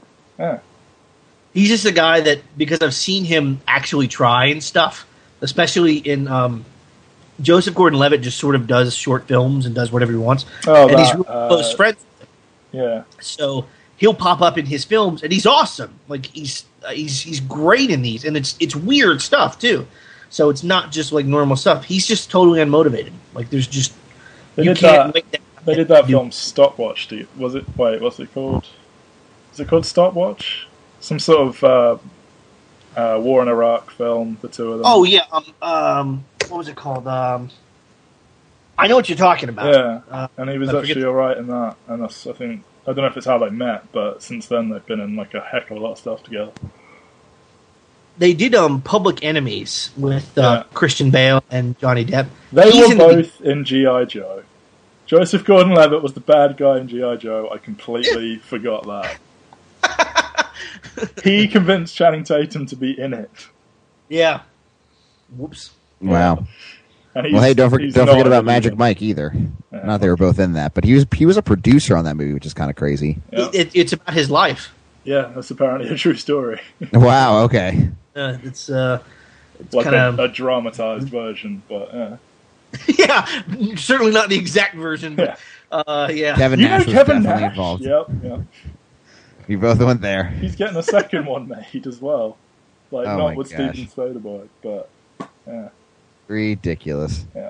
just a guy that, because I've seen him actually try and stuff, especially in Joseph Gordon-Levitt just sort of does short films and does whatever he wants. Oh, and he's really close friends with him. Yeah. So he'll pop up in his films, and he's awesome. Like he's great in these, and it's weird stuff too. So it's not just like normal stuff. He's just totally unmotivated. Like there's just They did that film Stopwatch. Was it? Wait, what's it called? Is it called Stopwatch? Some sort of war in Iraq film. The two of them. Oh yeah. What was it called? I know what you're talking about. Yeah, and he was actually alright in that. And I think, I don't know if it's how they met, but since then they've been in like a heck of a lot of stuff together. They did Public Enemies with Christian Bale and Johnny Depp. They were both in G.I. Joe. Joseph Gordon-Levitt was the bad guy in G.I. Joe. I completely forgot that. He convinced Channing Tatum to be in it. Yeah. Whoops. Wow. Well, hey, don't forget about Magic Mike either. Yeah. Not they were both in that, but he was a producer on that movie, which is kind of crazy. Yeah. It's about his life. Yeah, that's apparently a true story. Wow. Okay. It's like kind of a dramatized version, but yeah, certainly not the exact version. But, yeah. Kevin Nash was definitely involved. Yep. We both went there. He's getting a second one made as well. Like Oh not my with gosh. Steven Soderbergh, but yeah. Ridiculous. Yeah.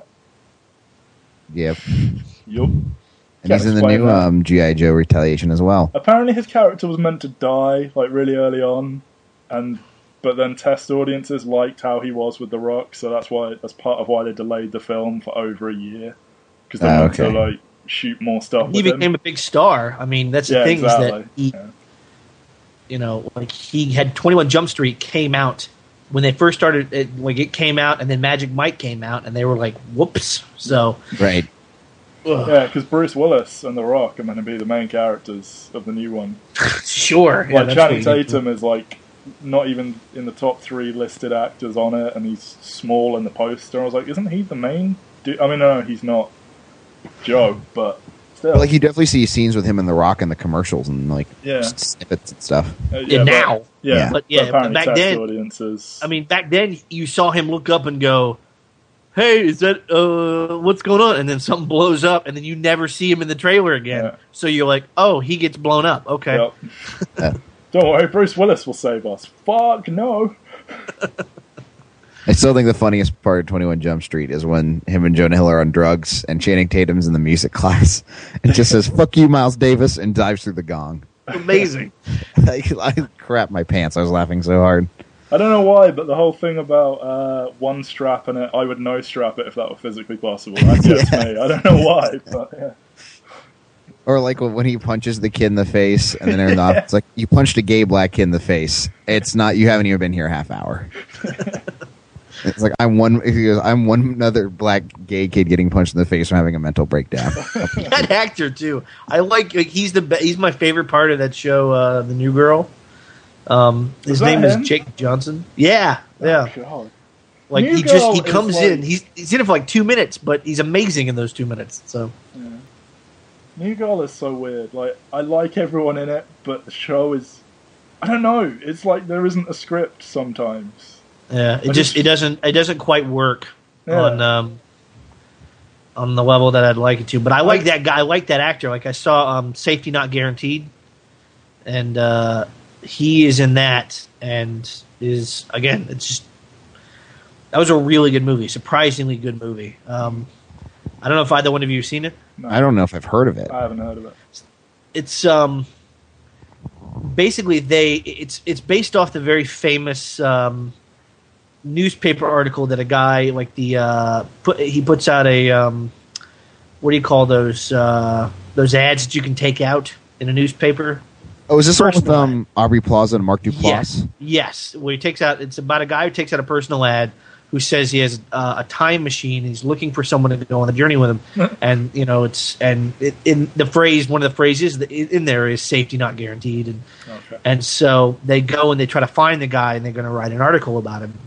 Yep. Yup. And he's in the new G.I. Joe Retaliation as well. Apparently his character was meant to die like really early on, but then test audiences liked how he was with The Rock, so that's part of why they delayed the film for over a year, because they wanted to like shoot more stuff. He became a big star. I mean, that's the thing exactly. is that he, you know, like he had 21 Jump Street came out when they first started. It came out, and then Magic Mike came out, and they were like, "Whoops!" So right. Yeah, because Bruce Willis and The Rock are meant to be the main characters of the new one. Sure. Like Channing Tatum is like not even in the top 3 listed actors on it, and he's small in the poster. I was like, isn't he the main dude? I mean, no, he's not Joe, but still. Well, like you definitely see scenes with him and The Rock in the commercials and like snippets and stuff. But back then, audiences. I mean, back then you saw him look up and go, "Hey, is that what's going on?" And then something blows up, and then you never see him in the trailer again. Yeah. So you're like, "Oh, he gets blown up." Okay. Yep. Don't worry, Bruce Willis will save us. Fuck no. I still think the funniest part of 21 Jump Street is when him and Jonah Hill are on drugs and Channing Tatum's in the music class and just says, "Fuck you, Miles Davis," and dives through the gong. Amazing. I crap my pants. I was laughing so hard. I don't know why, but the whole thing about one strap in it, I would no strap it if that were physically possible. That gets me. I don't know why, but yeah. Or like when he punches the kid in the face, and then it's like, you punched a gay black kid in the face. It's not, you haven't even been here a half hour. It's like, I'm one other black gay kid getting punched in the face from having a mental breakdown. That actor too. I like he's my favorite part of that show, The New Girl. His name is Jake Johnson. Yeah. God. Like New he comes in. He's in it for like 2 minutes, but he's amazing in those 2 minutes. So. Yeah. New Girl is so weird. Like, I like everyone in it, but the show is, I don't know. It's like there isn't a script sometimes. Yeah, it doesn't quite work on the level that I'd like it to. But I like that guy. I like that actor. Like I saw Safety Not Guaranteed, and he is in that, and is again. It's just that was a really good movie, surprisingly good movie. I don't know if either one of you have seen it. No. I don't know if I've heard of it. I haven't heard of it. It's basically it's based off the very famous newspaper article that a guy like he puts out a what do you call those ads that you can take out in a newspaper? Oh, is this one with Personal ad. Aubrey Plaza and Mark Duplass? Yes. Where he takes out. It's about a guy who takes out a personal ad who says he has a time machine. He's looking for someone to go on the journey with him, and in the phrase, one of the phrases in there is "safety not guaranteed," and so they go and they try to find the guy, and they're going to write an article about him,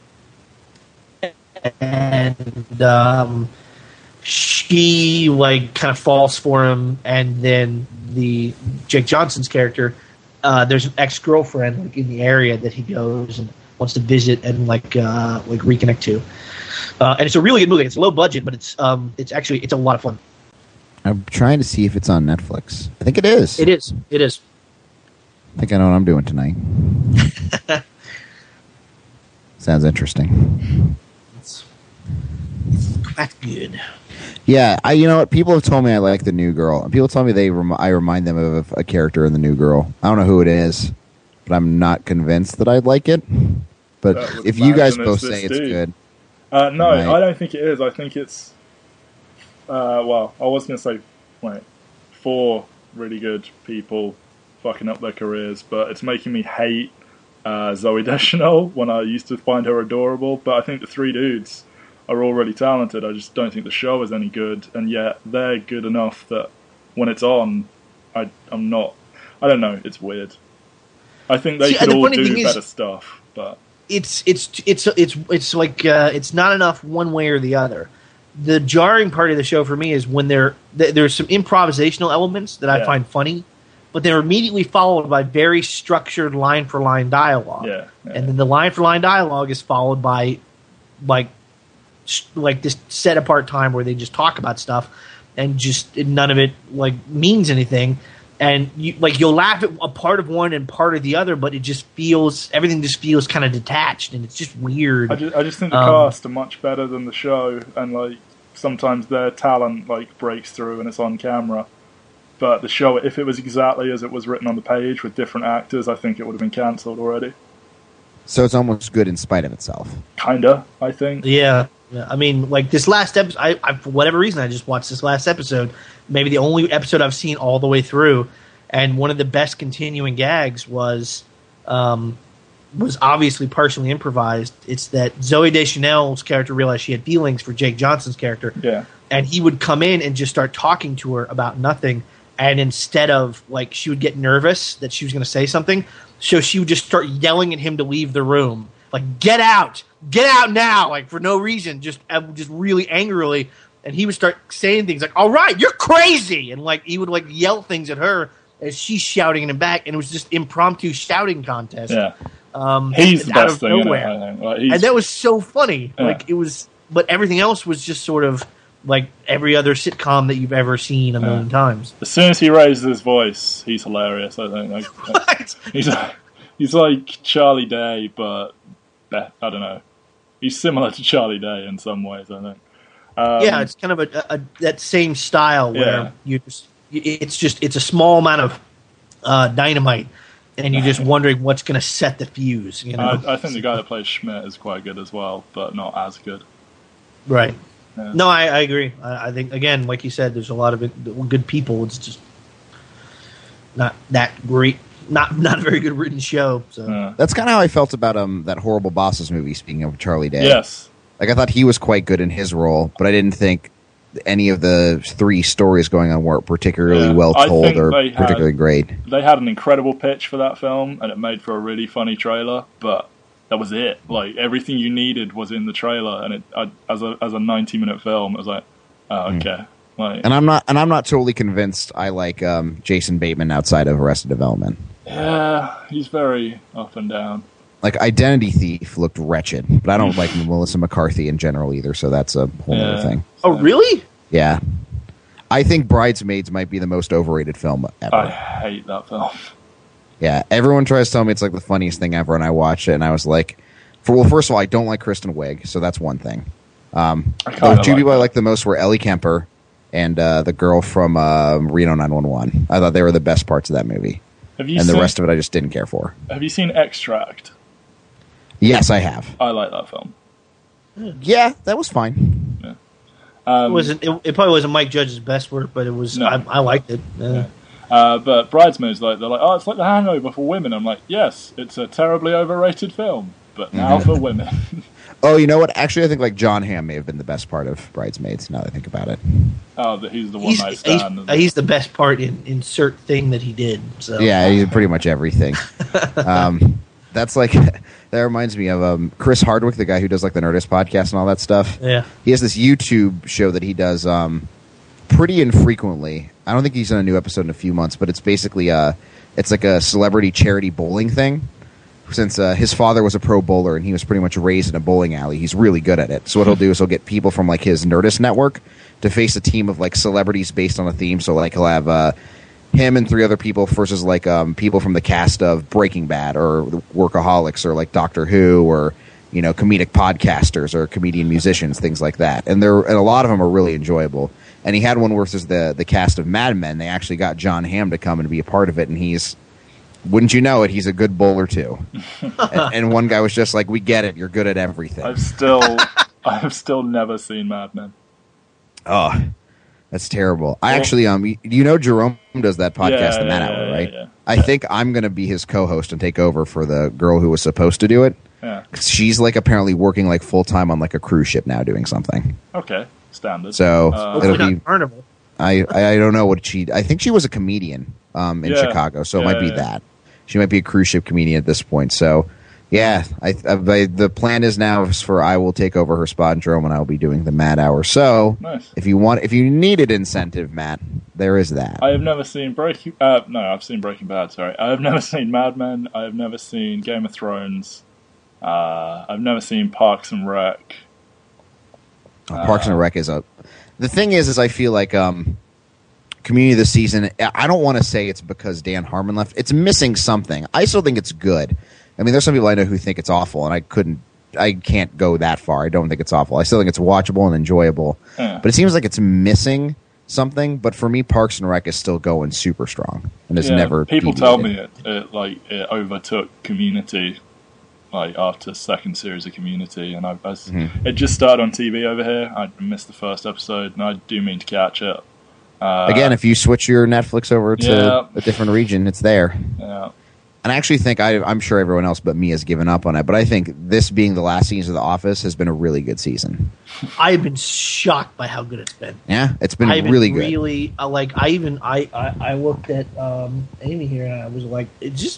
and she kind of falls for him, and then the Jake Johnson's character, there's an ex-girlfriend in the area that he goes and wants to visit and reconnect to, and it's a really good movie. It's low budget, but it's a lot of fun. I'm trying to see if it's on Netflix. I think it is. It is. I think I know what I'm doing tonight. Sounds interesting. It's quite good. Yeah, you know what? People have told me I like the New Girl. People tell me I remind them of a character in the New Girl. I don't know who it is, but I'm not convinced that I'd like it. But if you guys both say it's good, no, I don't think it is. I think it's I was going to say four really good people fucking up their careers, but it's making me hate Zooey Deschanel when I used to find her adorable. But I think the three dudes are all really talented. I just don't think the show is any good, and yet they're good enough that when it's on, I'm not. I don't know. It's weird. I think they could all do better stuff, but it's not enough one way or the other. The jarring part of the show for me is when there's some improvisational elements that I find funny, but they're immediately followed by very structured line for line dialogue. And then the line for line dialogue is followed by this set apart time where they just talk about stuff, and just none of it means anything. And you'll laugh at a part of one and part of the other, but everything just feels kind of detached, and it's just weird. I just think the cast are much better than the show, and sometimes their talent breaks through and it's on camera. But the show, if it was exactly as it was written on the page with different actors, I think it would have been cancelled already. So it's almost good in spite of itself. Kinda, I think. Yeah. I mean, this last episode, I for whatever reason, I just watched this last episode. Maybe the only episode I've seen all the way through, and one of the best continuing gags was obviously partially improvised. It's that Zooey Deschanel's character realized she had feelings for Jake Johnson's character, and he would come in and just start talking to her about nothing. And instead of she would get nervous that she was going to say something, so she would just start yelling at him to leave the room, get out now, for no reason, just really angrily. And he would start saying things all right, you're crazy, and he would yell things at her as she's shouting at him back, and it was just impromptu shouting contest. He's the best thing in it, I think. And that was so funny. It was, but everything else was just sort of every other sitcom that you've ever seen a million times. As soon as he raises his voice, he's hilarious, I think. He's like Charlie Day, but I don't know. He's similar to Charlie Day in some ways, I think. It's kind of that same style where it's a small amount of dynamite, and you're just wondering what's going to set the fuse. I think the guy that plays Schmidt is quite good as well, but not as good. Right. Yeah. No, I agree. I think, again, like you said, there's a lot of good people. It's just not that great. Not a very good written show. So that's kind of how I felt about that Horrible Bosses movie. Speaking of Charlie Day, yes, I thought he was quite good in his role, but I didn't think any of the three stories going on were particularly well told or particularly great. They had an incredible pitch for that film, and it made for a really funny trailer, but that was it. Everything you needed was in the trailer, and as a 90-minute film, it was okay. And I'm not totally convinced I like Jason Bateman outside of Arrested Development. Yeah, he's very up and down. Identity Thief looked wretched, but I don't like Melissa McCarthy in general either, so that's a whole other thing. Oh, really? Yeah. I think Bridesmaids might be the most overrated film ever. I hate that film. Yeah, everyone tries to tell me it's the funniest thing ever, and I watch it, and I was first of all, I don't like Kristen Wiig, so that's one thing. The two people I liked the most were Ellie Kemper and the girl from Reno 911. I thought they were the best parts of that movie. The rest of it I just didn't care for. Have you seen Extract? Yes, I have. I like that film. Yeah, that was fine. Yeah. It probably wasn't Mike Judge's best work, but it was. No. I liked it. Yeah. But Bridesmaids, they're like, oh, it's like The Hangover for women. I'm like, yes, it's a terribly overrated film, but now for women. Oh, you know what? Actually, I think like John Hamm may have been the best part of Bridesmaids. Now that I think about it. Oh, he's the one night stand. He's the best part in insert thing that he did. So. Yeah, he's pretty much everything. That's like that reminds me of Chris Hardwick, the guy who does like the Nerdist podcast and all that stuff. Yeah, he has this YouTube show that he does pretty infrequently. I don't think he's done a new episode in a few months, but it's basically it's like a celebrity charity bowling thing. Since his father was a pro bowler and he was pretty much raised in a bowling alley, he's really good at it. So what he'll do is he'll get people from like his Nerdist network to face a team of like celebrities based on a theme. So like he'll have him and 3 other people versus like people from the cast of Breaking Bad or Workaholics or like Doctor Who or comedic podcasters or comedian musicians, things like that. And a lot of them are really enjoyable. And he had one versus the cast of Mad Men. They actually got John Hamm to come and be a part of it, and he's. Wouldn't you know it? He's a good bowler too. and one guy was just like, "We get it. You're good at everything." I've still never seen Mad Men. Oh, that's terrible. I actually, Jerome does that podcast, The Mad Hour, right? Yeah. I think I'm going to be his co-host and take over for the girl who was supposed to do it. Yeah. 'Cause she's like apparently working like full time on like a cruise ship now, doing something. Okay, standard. So it'll be Carnival. I don't know what I think she was a comedian in Chicago, so it might be that. She might be a cruise ship comedian at this point. So, yeah, the plan is now I will take over her spot, and Jerome and I will be doing the Mad Hour. So, nice. if you needed incentive, Matt, there is that. I have never seen I've seen Breaking Bad. Sorry, I have never seen Mad Men. I have never seen Game of Thrones. I've never seen Parks and Rec. Parks and Rec is a. The thing is I feel like Community of the Season, I don't want to say it's because Dan Harmon left. It's missing something. I still think it's good. I mean, there's some people I know who think it's awful, and I can't go that far. I don't think it's awful. I still think it's watchable and enjoyable. Yeah. But it seems like it's missing something. But for me, Parks and Rec is still going super strong, and it's never. People tell me it overtook Community, like after second series of Community, and it just started on TV over here. I missed the first episode, and I do mean to catch it. Again, if you switch your Netflix over to a different region, it's there. Yeah. And I actually think I'm sure everyone else but me has given up on it. But I think this being the last season of The Office has been a really good season. I've been shocked by how good it's been. Yeah, it's been really good. Really, I looked at Amy here and I was like,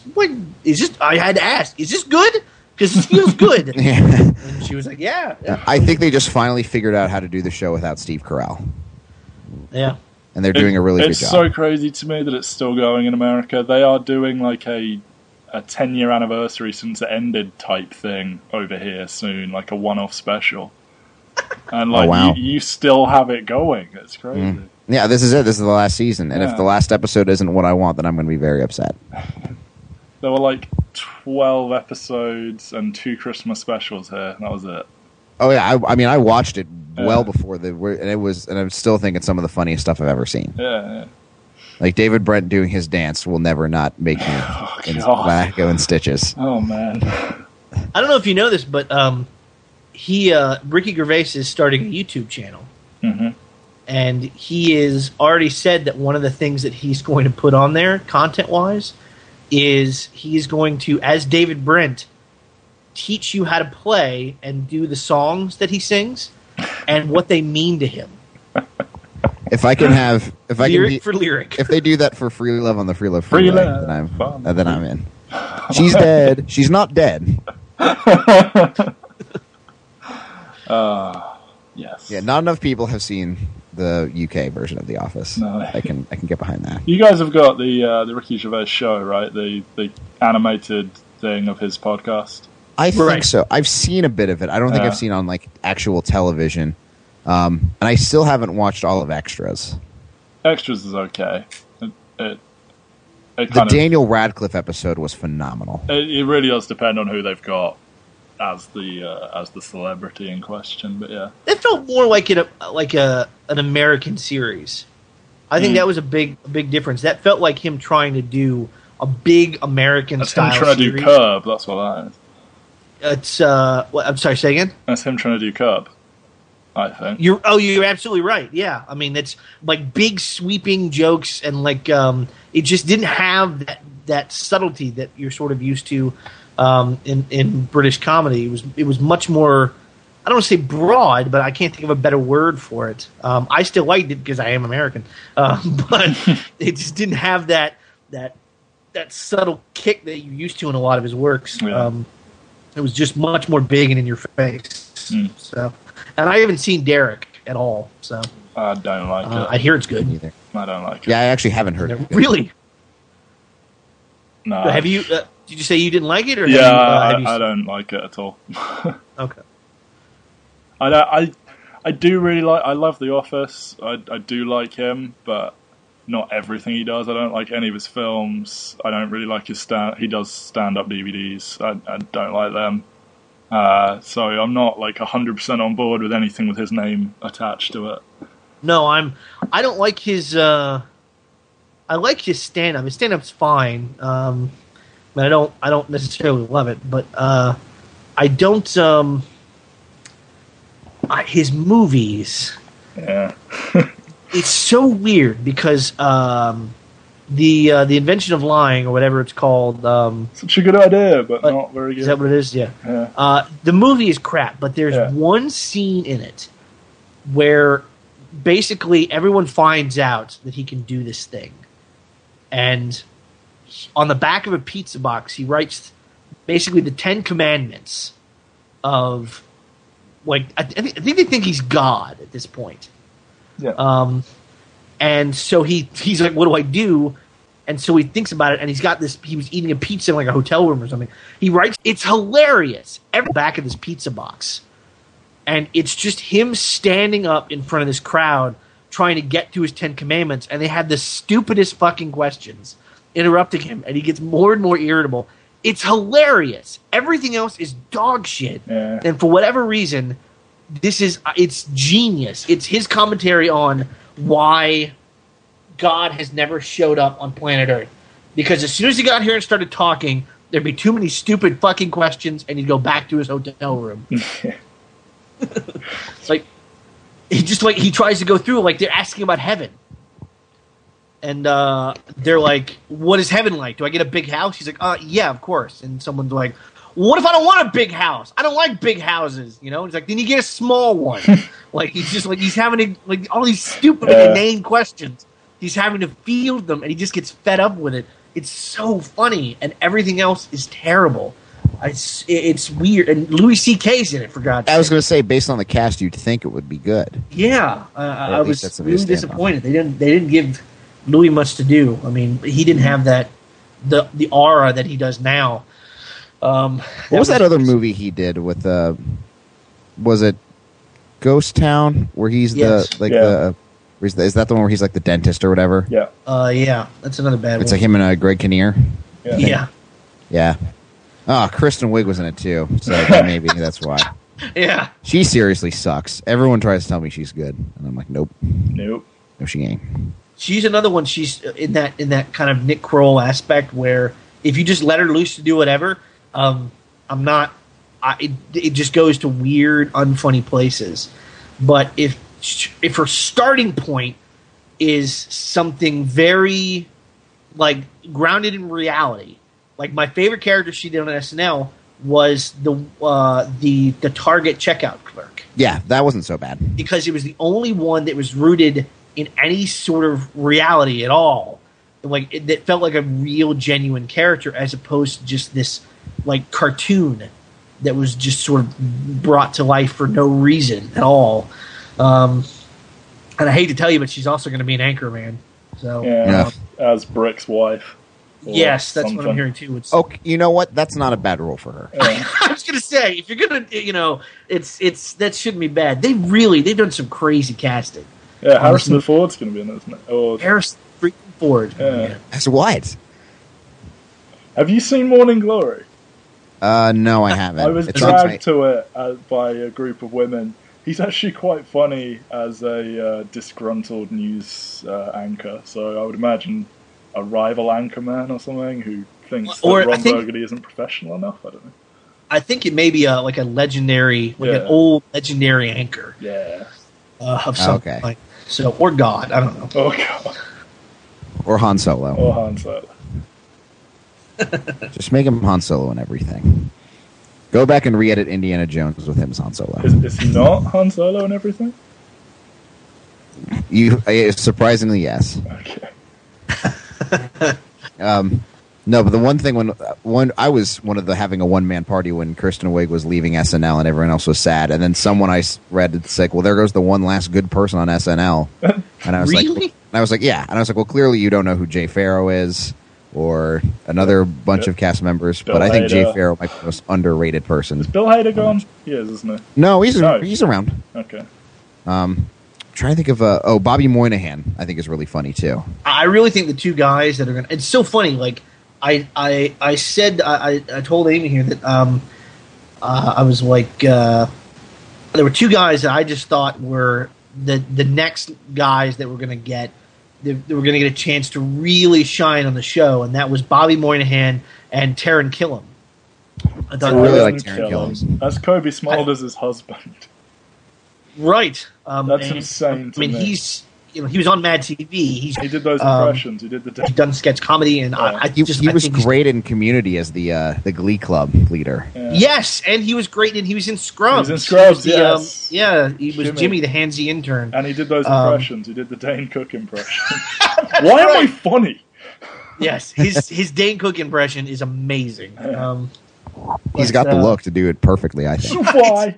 I had to ask, is this good? Because it feels good. Yeah. And she was like, yeah. I think they just finally figured out how to do the show without Steve Carell. Yeah. And they're doing a really good job. It's so crazy to me that it's still going in America. They are doing like a 10-year anniversary since it ended type thing over here soon, like a one-off special. And like you still have it going. It's crazy. Mm. Yeah, this is it. This is the last season. And if the last episode isn't what I want, then I'm going to be very upset. There were like 12 episodes and 2 Christmas specials here. That was it. Oh yeah, I watched it well before and I'm still thinking some of the funniest stuff I've ever seen. Yeah. Like David Brent doing his dance will never not make me go in stitches. Oh man. I don't know if you know this, but Ricky Gervais is starting a YouTube channel. Mm-hmm. And he is already said that one of the things that he's going to put on there, content-wise, is he's going to, as David Brent, teach you how to play and do the songs that he sings and what they mean to him. If I can have, for lyric, if they do that for Free Love on the Free Love Freeway, then I'm in. She's dead. She's not dead. Yes. Yeah, not enough people have seen the UK version of The Office. No. I can get behind that. You guys have got the Ricky Gervais show, right? The animated thing of his podcast. I think so. I've seen a bit of it. I don't think I've seen on like actual television. And I still haven't watched all of Extras. Extras is okay. The Daniel Radcliffe episode was phenomenal. It really does depend on who they've got as the celebrity in question. But yeah, it felt more like an American series. I think that was a big difference. That felt like him trying to do a big American style series. That's him trying to do Curb. That's what that is. It's I'm sorry, say again? That's him trying to do Curb. I think. You're absolutely right. Yeah, I mean, it's like big sweeping jokes, and like it just didn't have that subtlety that you're sort of used to in British comedy. It was much more. I don't want to say broad, but I can't think of a better word for it. I still liked it because I am American, but it just didn't have that subtle kick that you're used to in a lot of his works. Yeah. It was just much more big and in your face. So, and I haven't seen Derek at all. So I don't like it. I hear it's good. Either. I don't like it. Yeah, I actually haven't heard it. Really? No. Have you? Did you say you didn't like it? Or Yeah, have you I don't like it at all. Okay. I do really like. I love The Office. I do like him, but not everything he does. I don't like any of his films. I don't really like his he does stand-up DVDs. I don't like them. So I'm not like 100% on board with anything with his name attached to it. No, I don't like his. I like his stand-up. His stand-up's fine, but I don't necessarily love it. But I don't. His movies. Yeah. It's so weird because the Invention of Lying, or whatever it's called. Such a good idea, but not very good. Is that what it is? Yeah. Yeah. The movie is crap, but there's Yeah. one scene in it where basically everyone finds out that he can do this thing. And on the back of a pizza box, he writes basically the 10 Commandments of, like, I think they think he's God at this point. Yeah. And so he's like, what do I do? And so he thinks about it, and he's got this. He was eating a pizza in like a hotel room or something. He writes, it's hilarious. Every back of this pizza box, and it's just him standing up in front of this crowd trying to get to his 10 Commandments, and they had the stupidest fucking questions interrupting him, and he gets more and more irritable. It's hilarious. Everything else is dog shit, Yeah. and for whatever reason, it's genius. It's his commentary on why God has never showed up on planet Earth. Because as soon as he got here and started talking, there'd be too many stupid fucking questions, and he'd go back to his hotel room. Like he tries to go through, like, they're asking about heaven. And they're like, what is heaven like? Do I get a big house? He's like, yeah, of course. And someone's like, well, what if I don't want a big house? I don't like big houses, you know? He's like, then you get a small one. Like, he's just like, he's having to, like, all these stupid inane questions. He's having to field them, and he just gets fed up with it. It's so funny, and everything else is terrible. It's weird, and Louis C.K.'s in it, for God's sake. I was going to say, based on the cast, you'd think it would be good. Yeah, I was that's what he really stands disappointed. They didn't give Louis much to do. I mean, he didn't have the aura that he does now. What was that other movie he did with was it Ghost Town, where he's Yes. is that the one where he's like the dentist or whatever? Yeah. Yeah, that's another bad It's one. like him and Greg Kinnear. Yeah. Yeah. Oh, Kristen Wiig was in it too, so maybe that's why. Yeah. She seriously sucks. Everyone tries to tell me she's good, and I'm like, nope, Nope. no, she ain't. She's another one. She's in that kind of Nick Kroll aspect where if you just let her loose to do whatever, it just goes to weird, unfunny places. But if her starting point is something very, like, grounded in reality, like my favorite character she did on SNL was the Target checkout clerk, Yeah, that wasn't so bad. because it was the only one that was rooted in any sort of reality at all. Like, that felt like a real, genuine character, as opposed to just this, like, cartoon that was just sort of brought to life for no reason at all. And I hate to tell you, but she's also going to be an Anchorman. So Yeah. As Brick's wife. Or yes, that's what something. I'm hearing too. It's, Oh, you know what? That's not a bad role for her. Yeah. I was going to say, if you're going to, it's that shouldn't be bad. They've done some crazy casting. Yeah, Harrison Ford's going to be in it, isn't it? Or, Harrison freaking Ford. Yeah. As what? have you seen Morning Glory? No, I haven't. I was It's on dragged to it by a group of women. He's actually quite funny as a disgruntled news anchor, so I would imagine a rival anchorman or something who thinks that Or I Ron think- Burgundy isn't professional enough. I don't know. I think it may be like a legendary, like an old legendary anchor. Yeah. Of something. Okay. Like, so, or God, I don't know. Oh god. Or Han Solo. Or Han Solo. Just make him Han Solo and everything. Go back and re-edit Indiana Jones with him as Han Solo. Is he not Han Solo and everything? Surprisingly, yes. Okay. No, but the one thing when I was one of the having a one-man party when Kristen Wiig was leaving SNL and everyone else was sad, and then someone I read it's like, well, there goes the one last good person on SNL, and I was Really? yeah, and I was like, well, clearly you don't know who Jay Farrow is or another bunch of cast members, Bill but I think Hader. Jay Farrow might be the most underrated person. Is Bill Hader gone? He is, isn't he? No, he's No. he's around. Okay. Trying to think of Bobby Moynihan. I think is really funny too. I really think the two guys that are going to... It's so funny, like, I said... I told Amy here that I was like... there were two guys that I just thought were the next guys that were going to get... They were going to get a chance to really shine on the show, and that was Bobby Moynihan and Taron Killam. I thought I really Taron like Taron Killam. That's Kobe Smulders' husband. right. That's insane to I mean, me. he was on Mad TV. He did those impressions. He did the... He's done sketch comedy, and He was great in Community as the Glee Club leader. Yeah. Yes, and he was great, and he was in Scrubs. He was in Scrubs, He was yes. he was Jimmy. Jimmy, the handsy intern. And he did those impressions. He did the Dane Cook impression. Why am I funny? Yes, his Dane Cook impression is amazing. He's got the look to do it perfectly, I think. Why?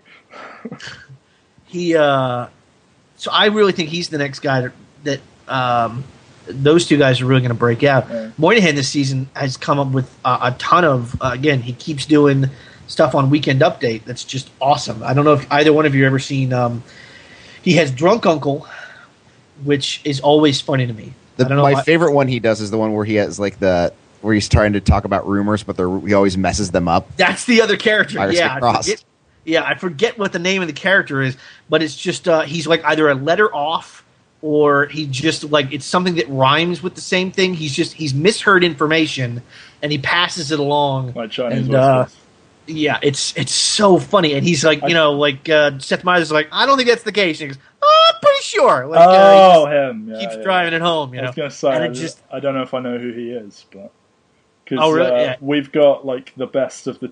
He so I really think he's the next guy that those two guys are really going to break out. Yeah. Moynihan this season has come up with a ton of again, he keeps doing stuff on Weekend Update that's just awesome. I don't know if either one of you have ever seen he has Drunk Uncle, which is always funny to me. I don't know My favorite one he does is the one where he has like where he's trying to talk about rumors, but he always messes them up. That's the other character. Iris Cross. I forget what the name of the character is, but it's just he's like either a letter off or he just like it's something that rhymes with the same thing. He's misheard information and he passes it along. Like Chinese and, whispers. yeah, it's so funny. And he's like, Seth Meyers is like, I don't think that's the case. And he goes, oh, I'm pretty sure. Like, Him. he Yeah, keeps yeah. driving it home. I was going to say, and I don't know if I know who he is, but because Oh, really? Yeah. we've got like the best of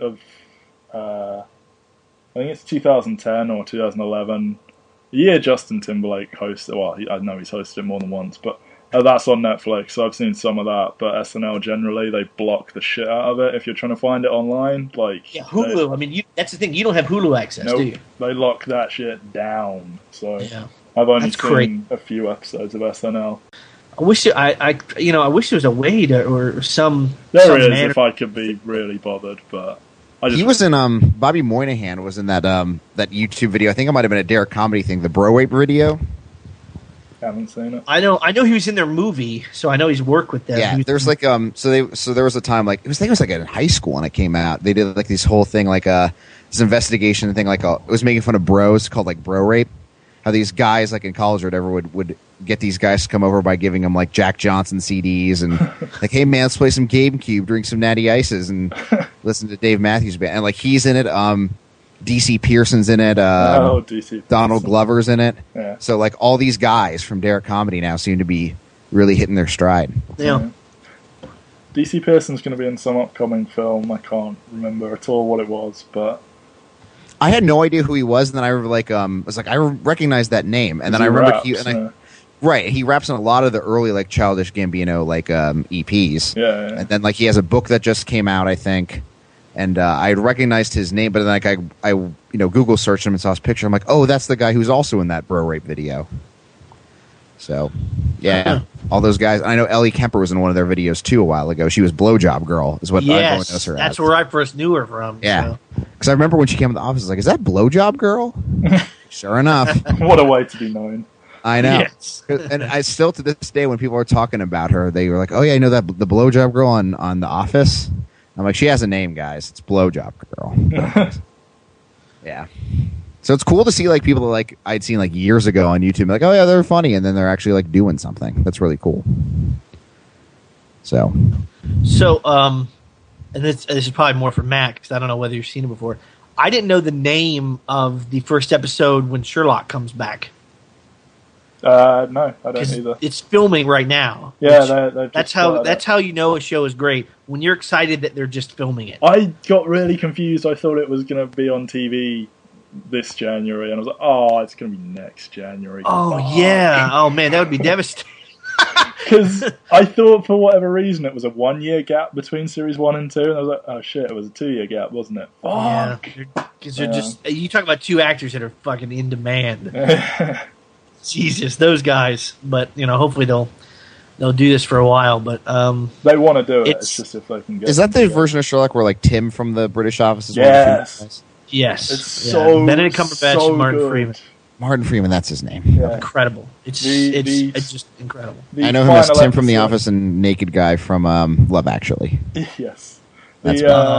I think it's 2010 or 2011. The year Justin Timberlake hosted. Well, I know he's hosted it more than once, but that's on Netflix. So I've seen some of that. But SNL generally they block the shit out of it if you're trying to find it online. Like Hulu. I mean, that's the thing. You don't have Hulu access, do you? They lock that shit down. So Yeah. I've only That's seen great. a few episodes of SNL. I wish I wish there was a way to or some. There some is manner- if I could be really bothered, but I just He was in Bobby Moynihan was in that YouTube video. I think it might have been a Derek Comedy thing, the Bro Ape video. haven't seen it. I know he was in their movie, so I know he's worked with them. Yeah, He was- there's like so there was a time like I think it was like in high school when it came out. They did like this whole thing like this investigation thing it was making fun of bros called like bro rape. How these guys like in college or whatever would get these guys to come over by giving them like Jack Johnson CDs and like, hey man, let's play some GameCube, drink some Natty Ices, and listen to Dave Matthews Band. And like he's in it, DC Pearson's in it, DC Donald Glover's in it. Yeah. So like all these guys from Derek Comedy now seem to be really hitting their stride. yeah. DC Pearson's going to be in some upcoming film. I can't remember at all what it was, but I had no idea who he was, and then I was like, I recognize that name, and then I remember he raps on a lot of the early like Childish Gambino like EPs, yeah. and then like he has a book that just came out, I think, and I recognized his name, but then like I Google searched him and saw his picture. I'm like, oh, that's the guy who's also in that bro rape video. So, yeah, all those guys. I know Ellie Kemper was in one of their videos too a while ago. She was Blowjob Girl, is what everyone knows her as. That's where I first knew her from. Yeah, so. because I remember when she came to the office, I was like, "Is that Blowjob Girl?" Sure enough, What a way to be known. I know. Yes. And I still to this day, when people are talking about her, they were like, "Oh yeah, I know that the Blowjob Girl on The Office." I'm like, she has a name, guys. It's Blowjob Girl. Yeah. So it's cool to see like people that, like I'd seen like years ago on YouTube, like, oh yeah, they're funny, and then they're actually like doing something. That's really cool. So and this is probably more for Matt because I don't know whether you've seen it before. I didn't know the name of the first episode when Sherlock comes back. No, I don't either. It's filming right now. Yeah, that's how you know a show is great when you're excited that they're just filming it. I got really confused. I thought it was going to be on TV this January, and I was like, "Oh, it's going to be next January." Oh yeah. Oh man, that would be devastating. Because I thought for whatever reason it was a 1 year gap between series 1 and 2, and I was like, "Oh shit, it was a 2 year gap, wasn't it?" Fuck. Yeah, because they're just you talk about two actors that are fucking in demand. Jesus, those guys. But hopefully they'll do this for a while. But they want to do it. It's just if they can get. Is that the version of Sherlock where like Tim from the British Office is yes. one of the guys? Yes, it's so Benedict Cumberbatch so and Martin good. Freeman. Martin Freeman, that's his name. Yeah. Incredible. It's just incredible. I know him as Tim from The Office and Naked Guy from Love Actually. Yes. That's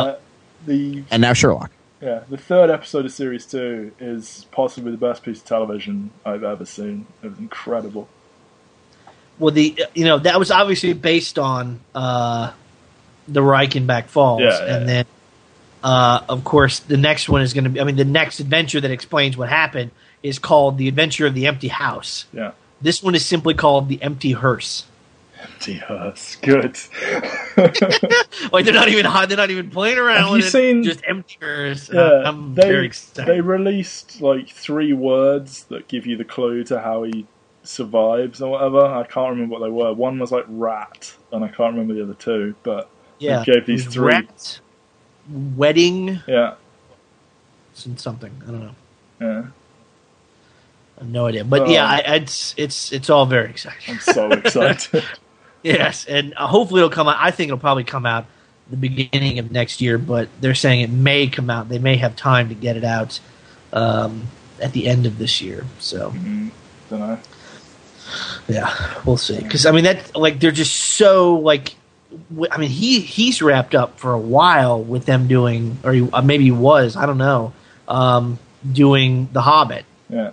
and now Sherlock. Yeah, the third episode of Series 2 is possibly the best piece of television I've ever seen. It was incredible. Well, that was obviously based on the Reichenbach Falls, and then of course the next one is going to be. I mean, the next adventure that explains what happened is called The Adventure of the Empty House. Yeah. This one is simply called The Empty Hearse. Empty Hearse, good. Like they're not even playing around. Have you with seen? Just Empty Hearse. Yeah, I'm very excited. They released like 3 words that give you the clue to how he survives or whatever. I can't remember what they were. One was like rat, and I can't remember the other 2. But they gave these 3. Rat, wedding. Yeah. Something I don't know. Yeah. I have no idea, but it's all very exciting. I'm so excited. Yes, and hopefully it'll come out. I think it'll probably come out the beginning of next year, but they're saying it may come out. They may have time to get it out at the end of this year. So, don't know. Yeah, we'll see. Because I mean, they're just so like. I mean, he's wrapped up for a while with them doing, or maybe he was. I don't know. Doing The Hobbit. Yeah.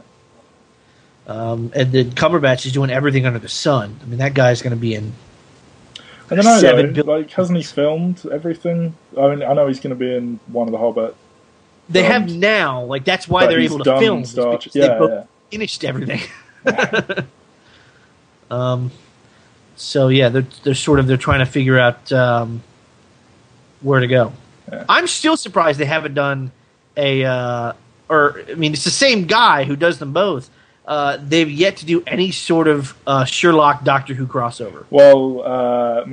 And then Cumberbatch is doing everything under the sun. I mean, that guy's going to be in. I don't know, though. Like, hasn't he filmed everything? I mean, I know he's going to be in one of the Hobbit. They have now, like that's why they're able to film. They both finished everything. So yeah, they're trying to figure out where to go. Yeah. I'm still surprised they haven't done it's the same guy who does them both. They've yet to do any sort of Sherlock Doctor Who crossover. Well,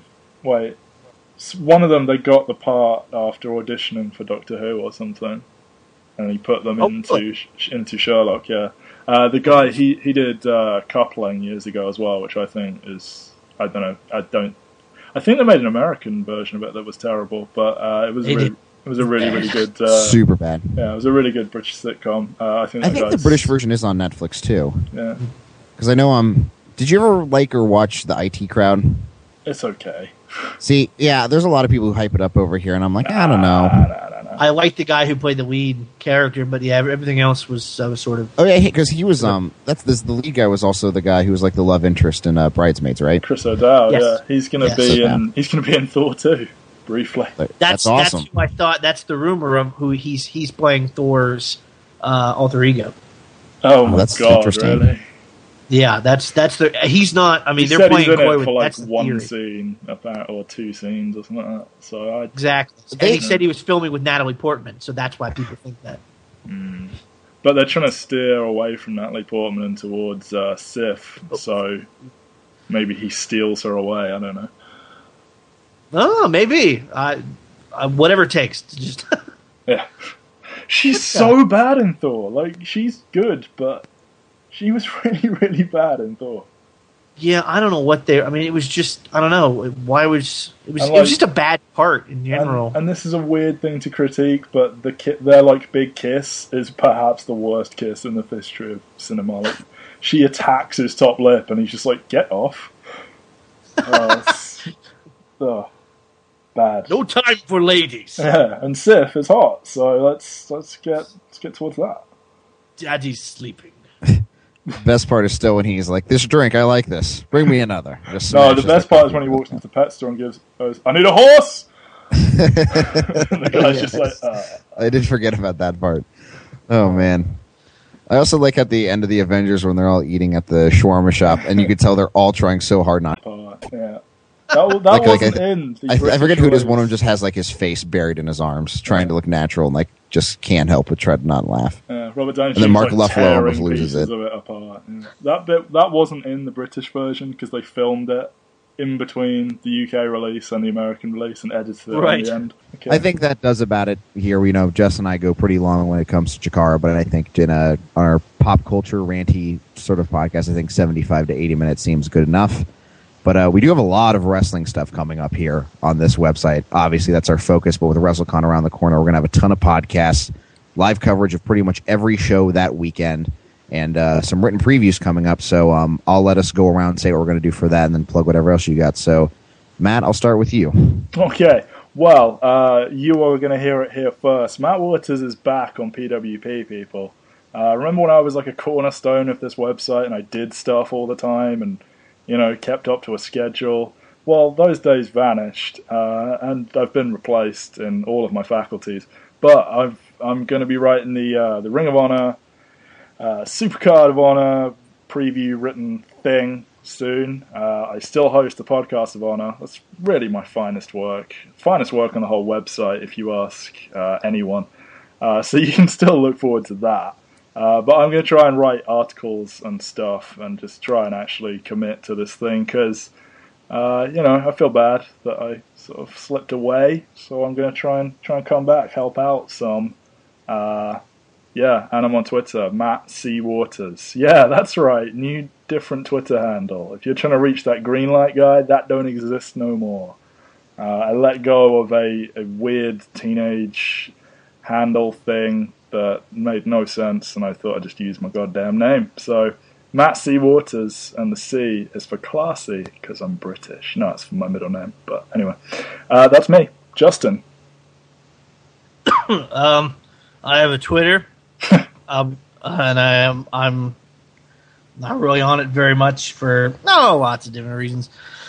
one of them, they got the part after auditioning for Doctor Who or something, and he put them into Sherlock. Yeah, the guy he did Coupling years ago as well, which I think is I think they made an American version of it that was terrible, but it was a really good super bad. Yeah, it was a really good British sitcom. I think the British version is on Netflix too. Yeah, because I know did you ever like or watch the IT Crowd? It's okay. See, yeah, there's a lot of people who hype it up over here, and I'm like, I don't know. I like the guy who played the lead character, but yeah, everything else was sort of. Oh yeah, because he was the lead guy was also the guy who was like the love interest in Bridesmaids, right? Chris O'Dowd. Yes. Yeah, he's gonna be in Thor 2 briefly. That's awesome. That's who I thought. That's the rumor of who he's playing Thor's alter ego. Oh my that's God! Interesting. Really? Yeah, that's the. He's not. I mean, they're playing coy with. That's one scene, or 2 scenes, or something like that. So exactly. And he said he was filming with Natalie Portman, so that's why people think that. But they're trying to steer away from Natalie Portman and towards Sif. So maybe he steals her away. I don't know. Oh, maybe. Whatever it takes. Just yeah, she's so bad in Thor. Like she's good, but. She was really, really bad in Thor. Yeah, I don't know what they. I mean, it was just I don't know why it was just a bad part in general. And this is a weird thing to critique, but their like big kiss is perhaps the worst kiss in the history of cinema. Like, she attacks his top lip, and he's just like, "Get off!" Bad. No time for ladies. Yeah, and Sif is hot, so let's get towards that. Daddy's sleeping. Best part is still when he's like, "This drink, I like this. Bring me another." No, the best part is when he walks into the pet store and goes, "I need a horse." The guy's just like, I did forget about that part. Oh, man. I also like at the end of the Avengers when they're all eating at the shawarma shop, and you could tell they're all trying so hard not. Yeah. That wasn't in. I forget who it is. One of them just has like his face buried in his arms, trying to look natural, and like just can't help but try to not laugh. Robert Downey Jr. And then Mark like, Ruffalo almost tearing loses pieces it. of it apart. Yeah. That wasn't in the British version because they filmed it in between the UK release and the American release and edited it at the end. Okay. I think that does about it here. Jess and I go pretty long when it comes to Chikara, but I think on our pop culture ranty sort of podcast, I think 75 to 80 minutes seems good enough. But we do have a lot of wrestling stuff coming up here on this website. Obviously, that's our focus, but with WrestleCon around the corner, we're going to have a ton of podcasts, live coverage of pretty much every show that weekend, and some written previews coming up. So I'll let us go around and say what we're going to do for that and then plug whatever else you got. So, Matt, I'll start with you. Okay. Well, you are going to hear it here first. Matt Waters is back on PWP, people. Remember when I was like a cornerstone of this website and I did stuff all the time and kept up to a schedule? Well, those days vanished, and I've been replaced in all of my faculties. But I'm going to be writing the Ring of Honor, Supercard of Honor preview written thing soon. I still host the Podcast of Honor. That's really my finest work on the whole website, if you ask anyone. So you can still look forward to that. But I'm going to try and write articles and stuff and just try and actually commit to this thing because, I feel bad that I sort of slipped away. So I'm going to try and come back, help out some. And I'm on Twitter, Matt C. Waters. Yeah, that's right. New, different Twitter handle. If you're trying to reach that green light guy, that don't exist no more. I let go of a weird teenage handle thing that made no sense, and I thought I'd just use my goddamn name. So, Matt C. Waters, and the C is for classy, because I'm British. No, it's for my middle name, but anyway. That's me. Justin. I have a Twitter, and I'm not really on it very much for lots of different reasons.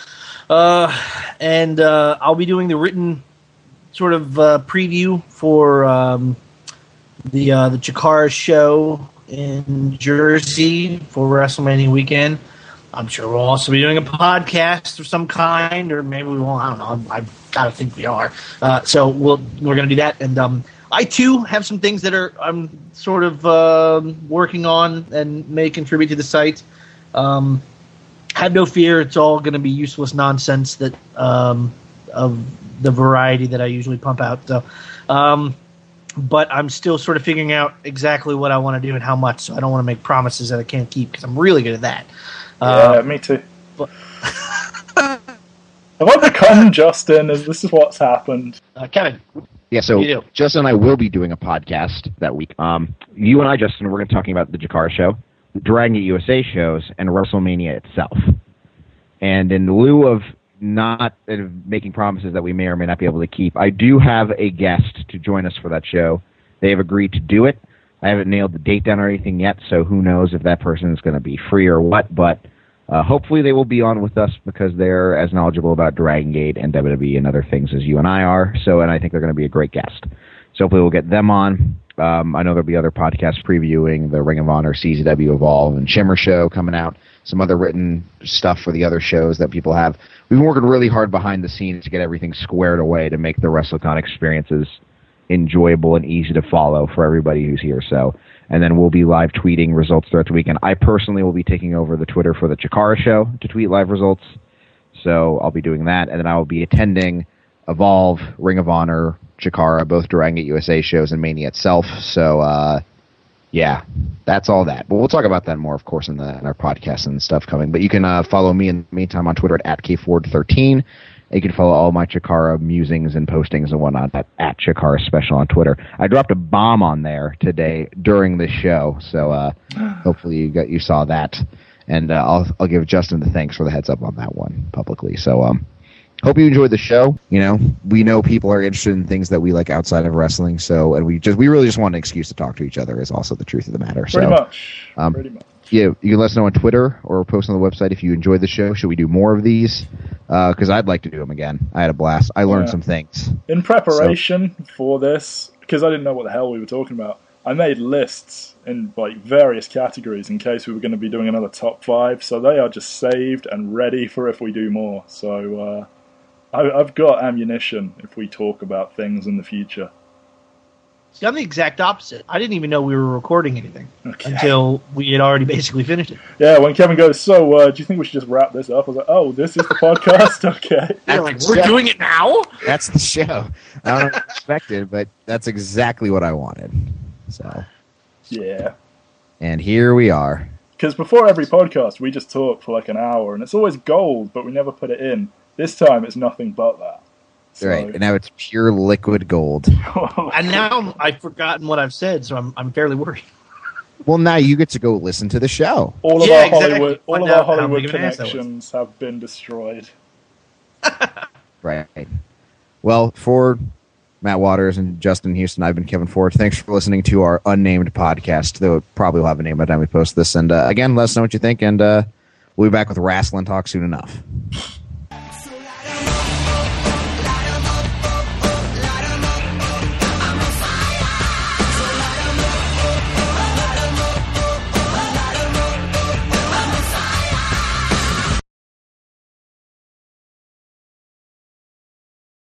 And I'll be doing the written sort of preview for the Chikara show in Jersey for WrestleMania weekend. I'm sure we'll also be doing a podcast of some kind, or maybe we won't. I don't know. I've got to think we are. So we're going to do that. And I, too, have some things that I'm sort of working on and may contribute to the site. Have no fear. It's all going to be useless nonsense that of the variety that I usually pump out. So, but I'm still sort of figuring out exactly what I want to do and how much, so I don't want to make promises that I can't keep because I'm really good at that. Yeah, me too. But have I become Justin? This is what's happened? Kevin. Yeah, so Justin and I will be doing a podcast that week. You and I, Justin, we're going to be talking about the Chikara show, Dragon Gate USA shows, and WrestleMania itself. And in lieu of not making promises that we may or may not be able to keep, I do have a guest to join us for that show. They have agreed to do it. I haven't nailed the date down or anything yet, so who knows if that person is going to be free or what, but hopefully they will be on with us because they're as knowledgeable about Dragon Gate and WWE and other things as you and I are, and I think they're going to be a great guest. So hopefully we'll get them on. I know there'll be other podcasts previewing the Ring of Honor, CZW Evolve, and Shimmer show coming out, some other written stuff for the other shows that people have. We've been working really hard behind the scenes to get everything squared away to make the WrestleCon experiences enjoyable and easy to follow for everybody who's here. And then we'll be live tweeting results throughout the weekend. I personally will be taking over the Twitter for the Chikara show to tweet live results. So I'll be doing that. And then I will be attending Evolve, Ring of Honor, Chikara, both Dragon Gate USA shows, and Mania itself. So, yeah, that's all that. But we'll talk about that more, of course, in our podcast and stuff coming. But you can follow me in the meantime on Twitter at @KFord13. You can follow all my Chikara musings and postings and whatnot at Chikara Special on Twitter. I dropped a bomb on there today during the show, so hopefully you saw that. And I'll give Justin the thanks for the heads up on that one publicly. So hope you enjoyed the show. We know people are interested in things that we like outside of wrestling. So, and we really just want an excuse to talk to each other is also the truth of the matter. Pretty much. Yeah, you can let us know on Twitter or post on the website if you enjoyed the show. Should we do more of these? Because I'd like to do them again. I had a blast. I learned some things. In preparation for this, because I didn't know what the hell we were talking about, I made lists in like various categories in case we were going to be doing another top 5. So they are just saved and ready for if we do more. So I've got ammunition if we talk about things in the future. See, I'm the exact opposite. I didn't even know we were recording anything until we had already basically finished it. Yeah, when Kevin goes, so do you think we should just wrap this up? I was like, oh, this is the podcast? Okay. They're like, we're doing it now? That's the show. I don't know what I expected, but that's exactly what I wanted. So, yeah. And here we are. Because before every podcast, we just talk for like an hour, and it's always gold, but we never put it in. This time, it's nothing but that. So. Right, and now it's pure liquid gold. And now I've forgotten what I've said, so I'm fairly worried. Well, now you get to go listen to the show. All of our Hollywood Find out connections have been destroyed. Right. Well, for Matt Waters and Justin Houston, I've been Kevin Ford. Thanks for listening to our unnamed podcast, though it probably will have a name by the time we post this. And again, let us know what you think, and we'll be back with Wrestling Talk soon enough.